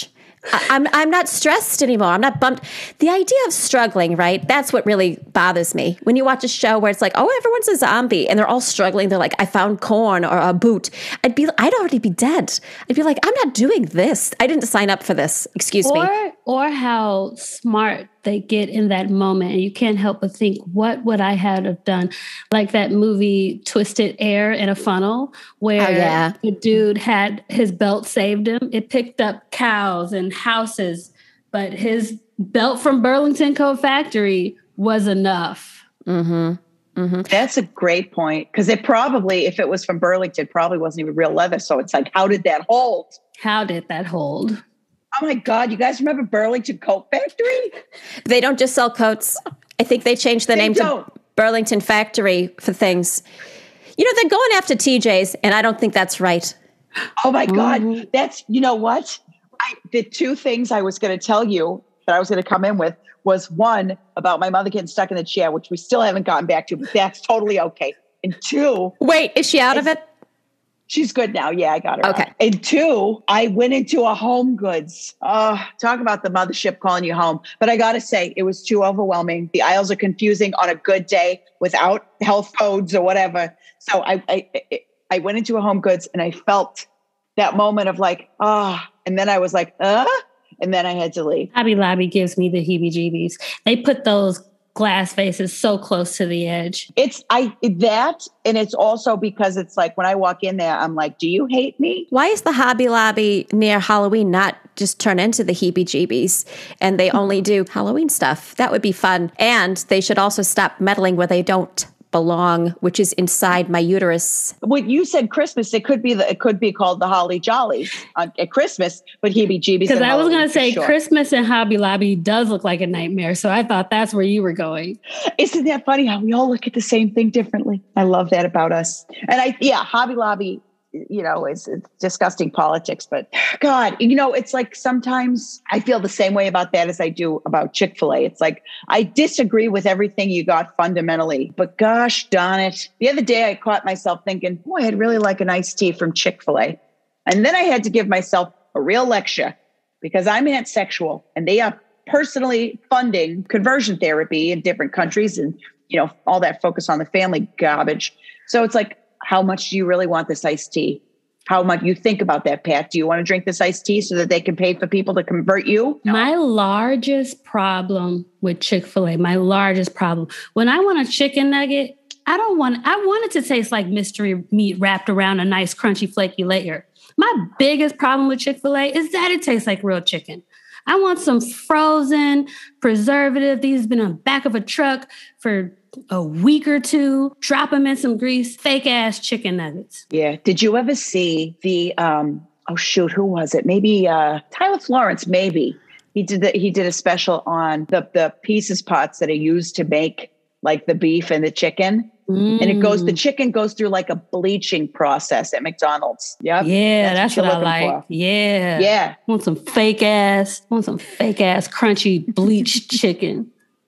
I, I'm I'm not stressed anymore. I'm not bummed. The idea of struggling, right? That's what really bothers me. When you watch a show where it's like, oh, everyone's a zombie and they're all struggling. They're like, I found corn or a boot. I'd be, I'd already be dead. I'd be like, I'm not doing this. I didn't sign up for this. Excuse or, me. Or how smart they get in that moment. And you can't help but think, what would I have done? Like that movie Twisted Air in a Funnel, where Oh, yeah. the dude had his belt saved him. It picked up cows and houses, but his belt from Burlington Coat Factory was enough. Mm-hmm. Mm-hmm. That's a great point. Because it probably, if it was from Burlington, probably wasn't even real leather. So it's like, how did that hold? How did that hold? Oh my God, you guys remember Burlington Coat Factory? They don't just sell coats. I think they changed the They name don't. to Burlington Factory for things. You know, they're going after T J's, and I don't think that's right. Oh my God. Mhm. That's, you know what? I, the two things I was going to tell you that I was going to come in with was one about my mother getting stuck in the chair, which we still haven't gotten back to, but that's totally okay. And two, Wait, is she out of it? she's good now. Yeah, I got her. Okay. out. And two, I went into a Home Goods. Oh, talk about the mothership calling you home. But I got to say, it was too overwhelming. The aisles are confusing on a good day without health codes or whatever. So I, I, I went into a Home Goods and I felt that moment of like, ah, oh, and then I was like, uh, and then I had to leave. Hobby Lobby gives me the heebie-jeebies. They put those glass faces so close to the edge. It's I that, and it's also because it's like when I walk in there, I'm like, do you hate me? Why is the Hobby Lobby near Halloween not just turn into the heebie-jeebies and they only do Halloween stuff? That would be fun. And they should also stop meddling where they don't belong, which is inside my uterus. When you said Christmas, it could be the, it could be called the Holly Jollies on, at Christmas, but heebie-jeebies. Because I was going to say sure. Christmas and Hobby Lobby does look like a nightmare. So I thought that's where you were going. Isn't that funny how we all look at the same thing differently? I love that about us. And I, yeah, Hobby Lobby, you know, it's, it's disgusting politics, but God, you know, it's like sometimes I feel the same way about that as I do about Chick-fil-A. It's like, I disagree with everything you got fundamentally, but gosh darn it. The other day I caught myself thinking, boy, I'd really like an iced tea from Chick-fil-A. And then I had to give myself a real lecture because I'm pansexual and they are personally funding conversion therapy in different countries and, you know, all that focus on the family garbage. So it's like, how much do you really want this iced tea? How much you think about that, Pat? Do you want to drink this iced tea so that they can pay for people to convert you? No. My largest problem with Chick-fil-A, my largest problem, when I want a chicken nugget, I don't want, I want it to taste like mystery meat wrapped around a nice crunchy flaky layer. My biggest problem with Chick-fil-A is that it tastes like real chicken. I want some frozen preservative. These have been on the back of a truck for a week or two, drop them in some grease, fake ass chicken nuggets. Yeah. Did you ever see the, um, oh shoot, who was it? Maybe uh, Tyler Florence, maybe. He did the, he did a special on the, the pieces pots that are used to make like the beef and the chicken. Mm. And it goes, the chicken goes through like a bleaching process at McDonald's. Yep. Yeah, that's, that's what, what I like. For. Yeah. Yeah. Want some fake ass, want some fake ass crunchy bleached chicken.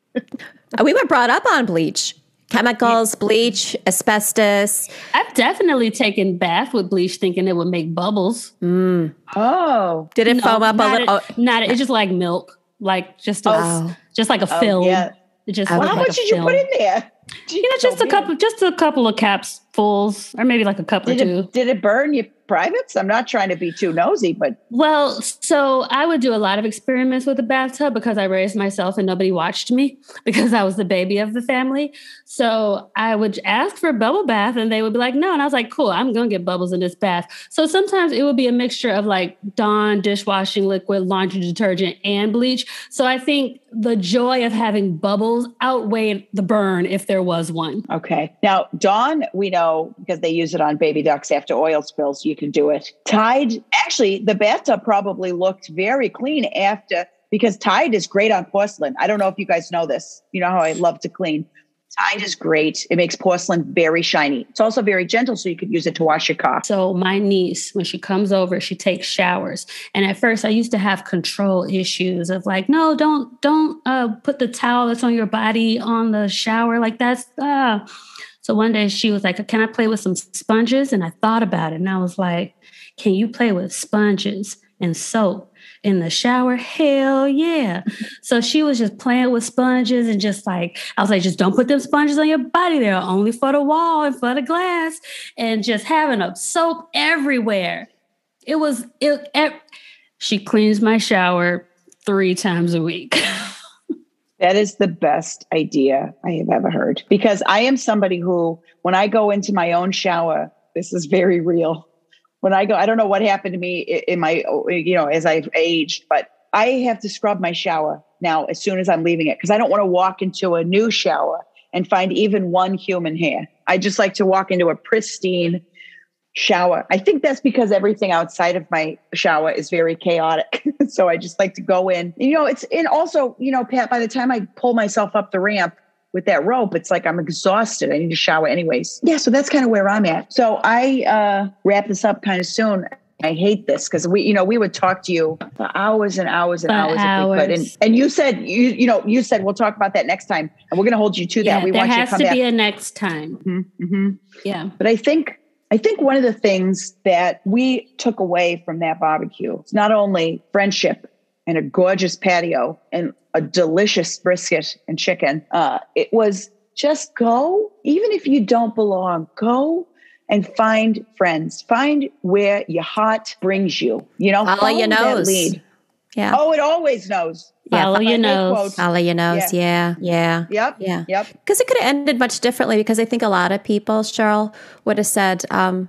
We were brought up on bleach. Chemicals, bleach, asbestos. I've definitely taken bath with bleach thinking it would make bubbles. Mm. Oh. Did it no, foam up a little? A, oh. Not, it's just like milk. Like just a, oh. just like a oh, film. Yeah. It just well, how like much did film. you put in there? You know, just so a couple, just a couple of capfuls, or maybe like a cup did or two. It, did it burn your privates? I'm not trying to be too nosy, but well, so I would do a lot of experiments with the bathtub because I raised myself and nobody watched me because I was the baby of the family. So I would ask for a bubble bath and they would be like, no. And I was like, cool, I'm going to get bubbles in this bath. So sometimes it would be a mixture of like Dawn dishwashing liquid, laundry detergent, and bleach. So I think the joy of having bubbles outweighed the burn if there was one. Okay. Now, Dawn, we know because they use it on baby ducks after oil spills, you can do it. Tide, actually, the bathtub probably looked very clean after, because Tide is great on porcelain. I don't know if you guys know this. You know how I love to clean. Tide is great. It makes porcelain very shiny. It's also very gentle, so you could use it to wash your car. So my niece, when she comes over, she takes showers. And at first I used to have control issues of like, no, don't, don't uh, put the towel that's on your body on the shower. Like that's, uh. So one day she was like, can I play with some sponges? And I thought about it and I was like, can you play with sponges and soap in the shower? Hell yeah. So she was just playing with sponges and just like, I was like, just don't put them sponges on your body. They're only for the wall and for the glass, and just having a soap everywhere. It was, it, it she cleans my shower three times a week. That is the best idea I have ever heard, because I am somebody who, when I go into my own shower, this is very real. When I go, I don't know what happened to me in my, you know, as I've aged, but I have to scrub my shower now as soon as I'm leaving it, because I don't want to walk into a new shower and find even one human hair. I just like to walk into a pristine shower. I think that's because everything outside of my shower is very chaotic. So I just like to go in, you know, it's, and also, you know, Pat, by the time I pull myself up the ramp with that rope, it's like I'm exhausted. I need to shower anyways. Yeah. So that's kind of where I'm at. So I uh, wrap this up kind of soon. I hate this because we, you know, we would talk to you for hours and hours and For hours, hours. if we could. And, and you said, you, you know, you said, we'll talk about that next time, and we're going to hold you to Yeah, that. We there want you to has come to back. be a next time. Mm-hmm, mm-hmm. Yeah. But I think, I think one of the things that we took away from that barbecue is not only friendship and a gorgeous patio and a delicious brisket and chicken. Uh, it was just go, even if you don't belong, go and find friends. Find where your heart brings you. You know, Follow your that nose. lead. Yeah. Oh, it always knows. Yeah, Follow My your make nose. quotes. Follow your nose. Yeah. Yeah. Yep. Yeah. Yep. Because it could have ended much differently, because I think a lot of people, Cheryl, would have said, um,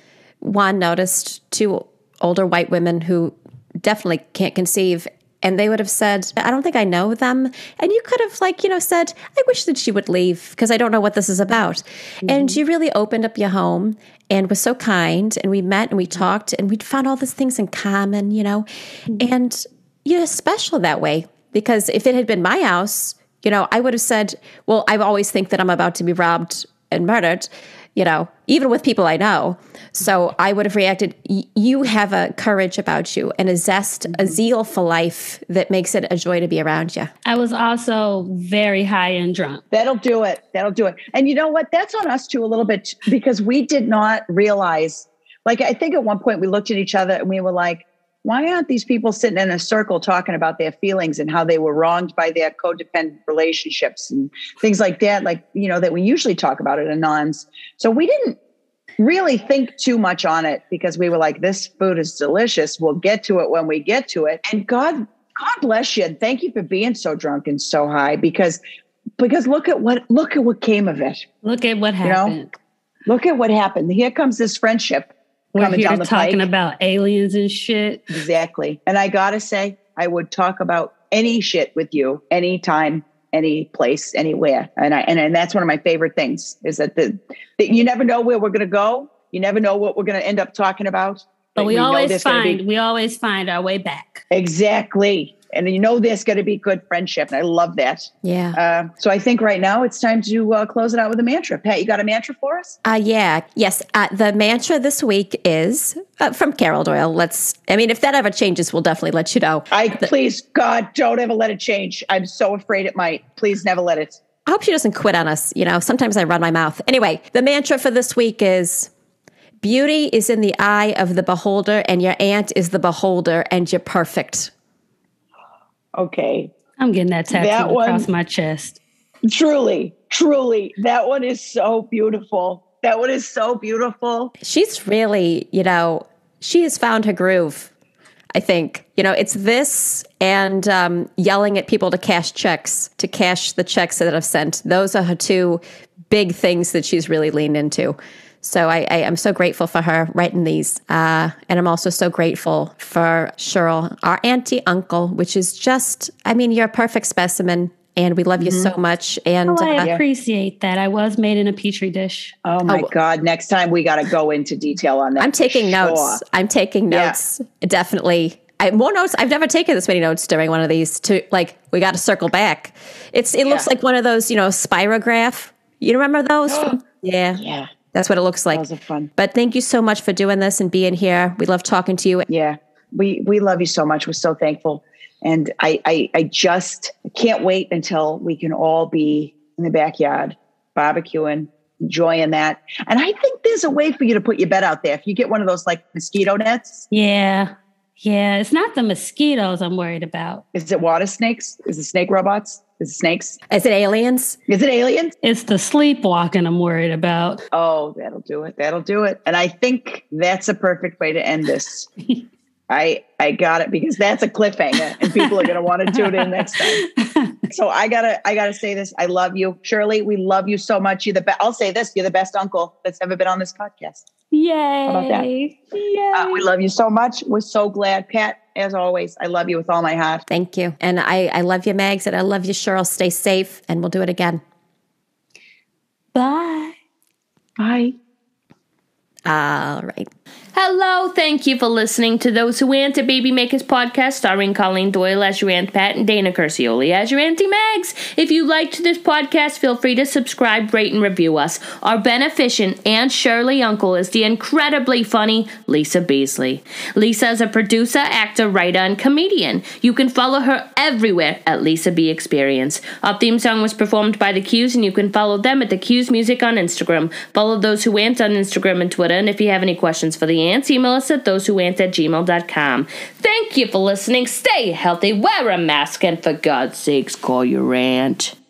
Juan noticed two older white women who definitely can't conceive. And they would have said, I don't think I know them. And you could have, like, you know, said, I wish that she would leave because I don't know what this is about. Mm-hmm. And you really opened up your home and was so kind. And we met and we talked and we found all these things in common, you know. Mm-hmm. And you're special that way, because if it had been my house, you know, I would have said, well, I always think that I'm about to be robbed and murdered, you know, even with people I know. So I would have reacted, you have a courage about you and a zest, a zeal for life that makes it a joy to be around you. I was also very high and drunk. That'll do it. That'll do it. And you know what? That's on us too a little bit, because we did not realize, like, I think at one point we looked at each other and we were like, why aren't these people sitting in a circle talking about their feelings and how they were wronged by their codependent relationships and things like that? Like, you know, that we usually talk about at Anons. So we didn't really think too much on it, because we were like, this food is delicious. We'll get to it when we get to it. And God, God bless you. And thank you for being so drunk and so high, because, because look at what, look at what came of it. Look at what happened. You know? Look at what happened. Here comes this friendship. We're coming here down the talking pike. about aliens and shit. Exactly. And I got to say, I would talk about any shit with you anytime, any place, anywhere. And I, and, and that's one of my favorite things, is that the, that you never know where we're going to go. You never know what we're going to end up talking about. But we know always there's gonna find, be- we always find our way back. Exactly. And you know, there's going to be good friendship. And I love that. Yeah. Uh, so I think right now it's time to uh, close it out with a mantra. Pat, you got a mantra for us? Uh, yeah. Yes. Uh, the mantra this week is uh, from Carol Doyle. Let's, I mean, if that ever changes, we'll definitely let you know. I please, God, don't ever let it change. I'm so afraid it might. Please never let it. I hope she doesn't quit on us. You know, sometimes I run my mouth. Anyway, the mantra for this week is, beauty is in the eye of the beholder, and your aunt is the beholder, and you're perfect. Okay. I'm getting that tattooed That one- across my chest. Truly, truly. That one is so beautiful. That one is so beautiful. She's really, you know, she has found her groove, I think. You know, it's this and um, yelling at people to cash checks, to cash the checks that I've sent. Those are her two big things that she's really leaned into. So I, I am so grateful for her writing these. Uh, and I'm also so grateful for Cheryl, our auntie uncle, which is just, I mean, you're a perfect specimen. And we love you Mm-hmm. so much. And Oh, I uh, appreciate that. I was made in a petri dish. Oh my Oh. God. Next time we got to go into detail on that. I'm taking Sure. notes. I'm taking Yeah. notes. Definitely. I, more notes. I've never taken this many notes during one of these. To like, we got to circle back. It's it looks Yeah. like one of those, you know, spirograph. You remember those? From, yeah, Yeah. that's what it looks like. Those are fun. But thank you so much for doing this and being here. We love talking to you. Yeah. We, we love you so much. We're so thankful. And I, I, I just can't wait until we can all be in the backyard, barbecuing, enjoying that. And I think there's a way for you to put your bed out there. If you get one of those like mosquito nets, Yeah. Yeah, it's not the mosquitoes I'm worried about. Is it water snakes? Is it snake robots? Is it snakes? Is it aliens? Is it aliens? It's the sleepwalking I'm worried about. Oh, that'll do it. That'll do it. And I think that's a perfect way to end this. I I got it, because that's a cliffhanger and people are going to want to tune in next time. So I gotta I gotta say this. I love you, Shirley. We love you so much. You're the best. I'll say this: you're the best uncle that's ever been on this podcast. Yay! How about that? Yay! Uh, we love you so much. We're so glad, Pat. As always, I love you with all my heart. Thank you, and I I love you, Megs, and I love you, Cheryl. Stay safe, and we'll do it again. Bye. Bye. All right. Hello, thank you for listening to Those Who Ant, a Baby Makers podcast starring Colleen Doyle as your Aunt Pat and Dana Curcioli as your Auntie Megs. If you liked this podcast, feel free to subscribe, rate, and review us. Our beneficent Aunt Shirley uncle is the incredibly funny Lisa Beasley. Lisa is a producer, actor, writer, and comedian. You can follow her everywhere at Lisa B Experience. Our theme song was performed by The Q's, and you can follow them at The Q's Music on Instagram. Follow Those Who Ant on Instagram and Twitter, and if you have any questions for the ants, email us at thosewhoant at gmail dot com. Thank you for listening. Stay healthy, wear a mask, and for God's sakes, call your aunt.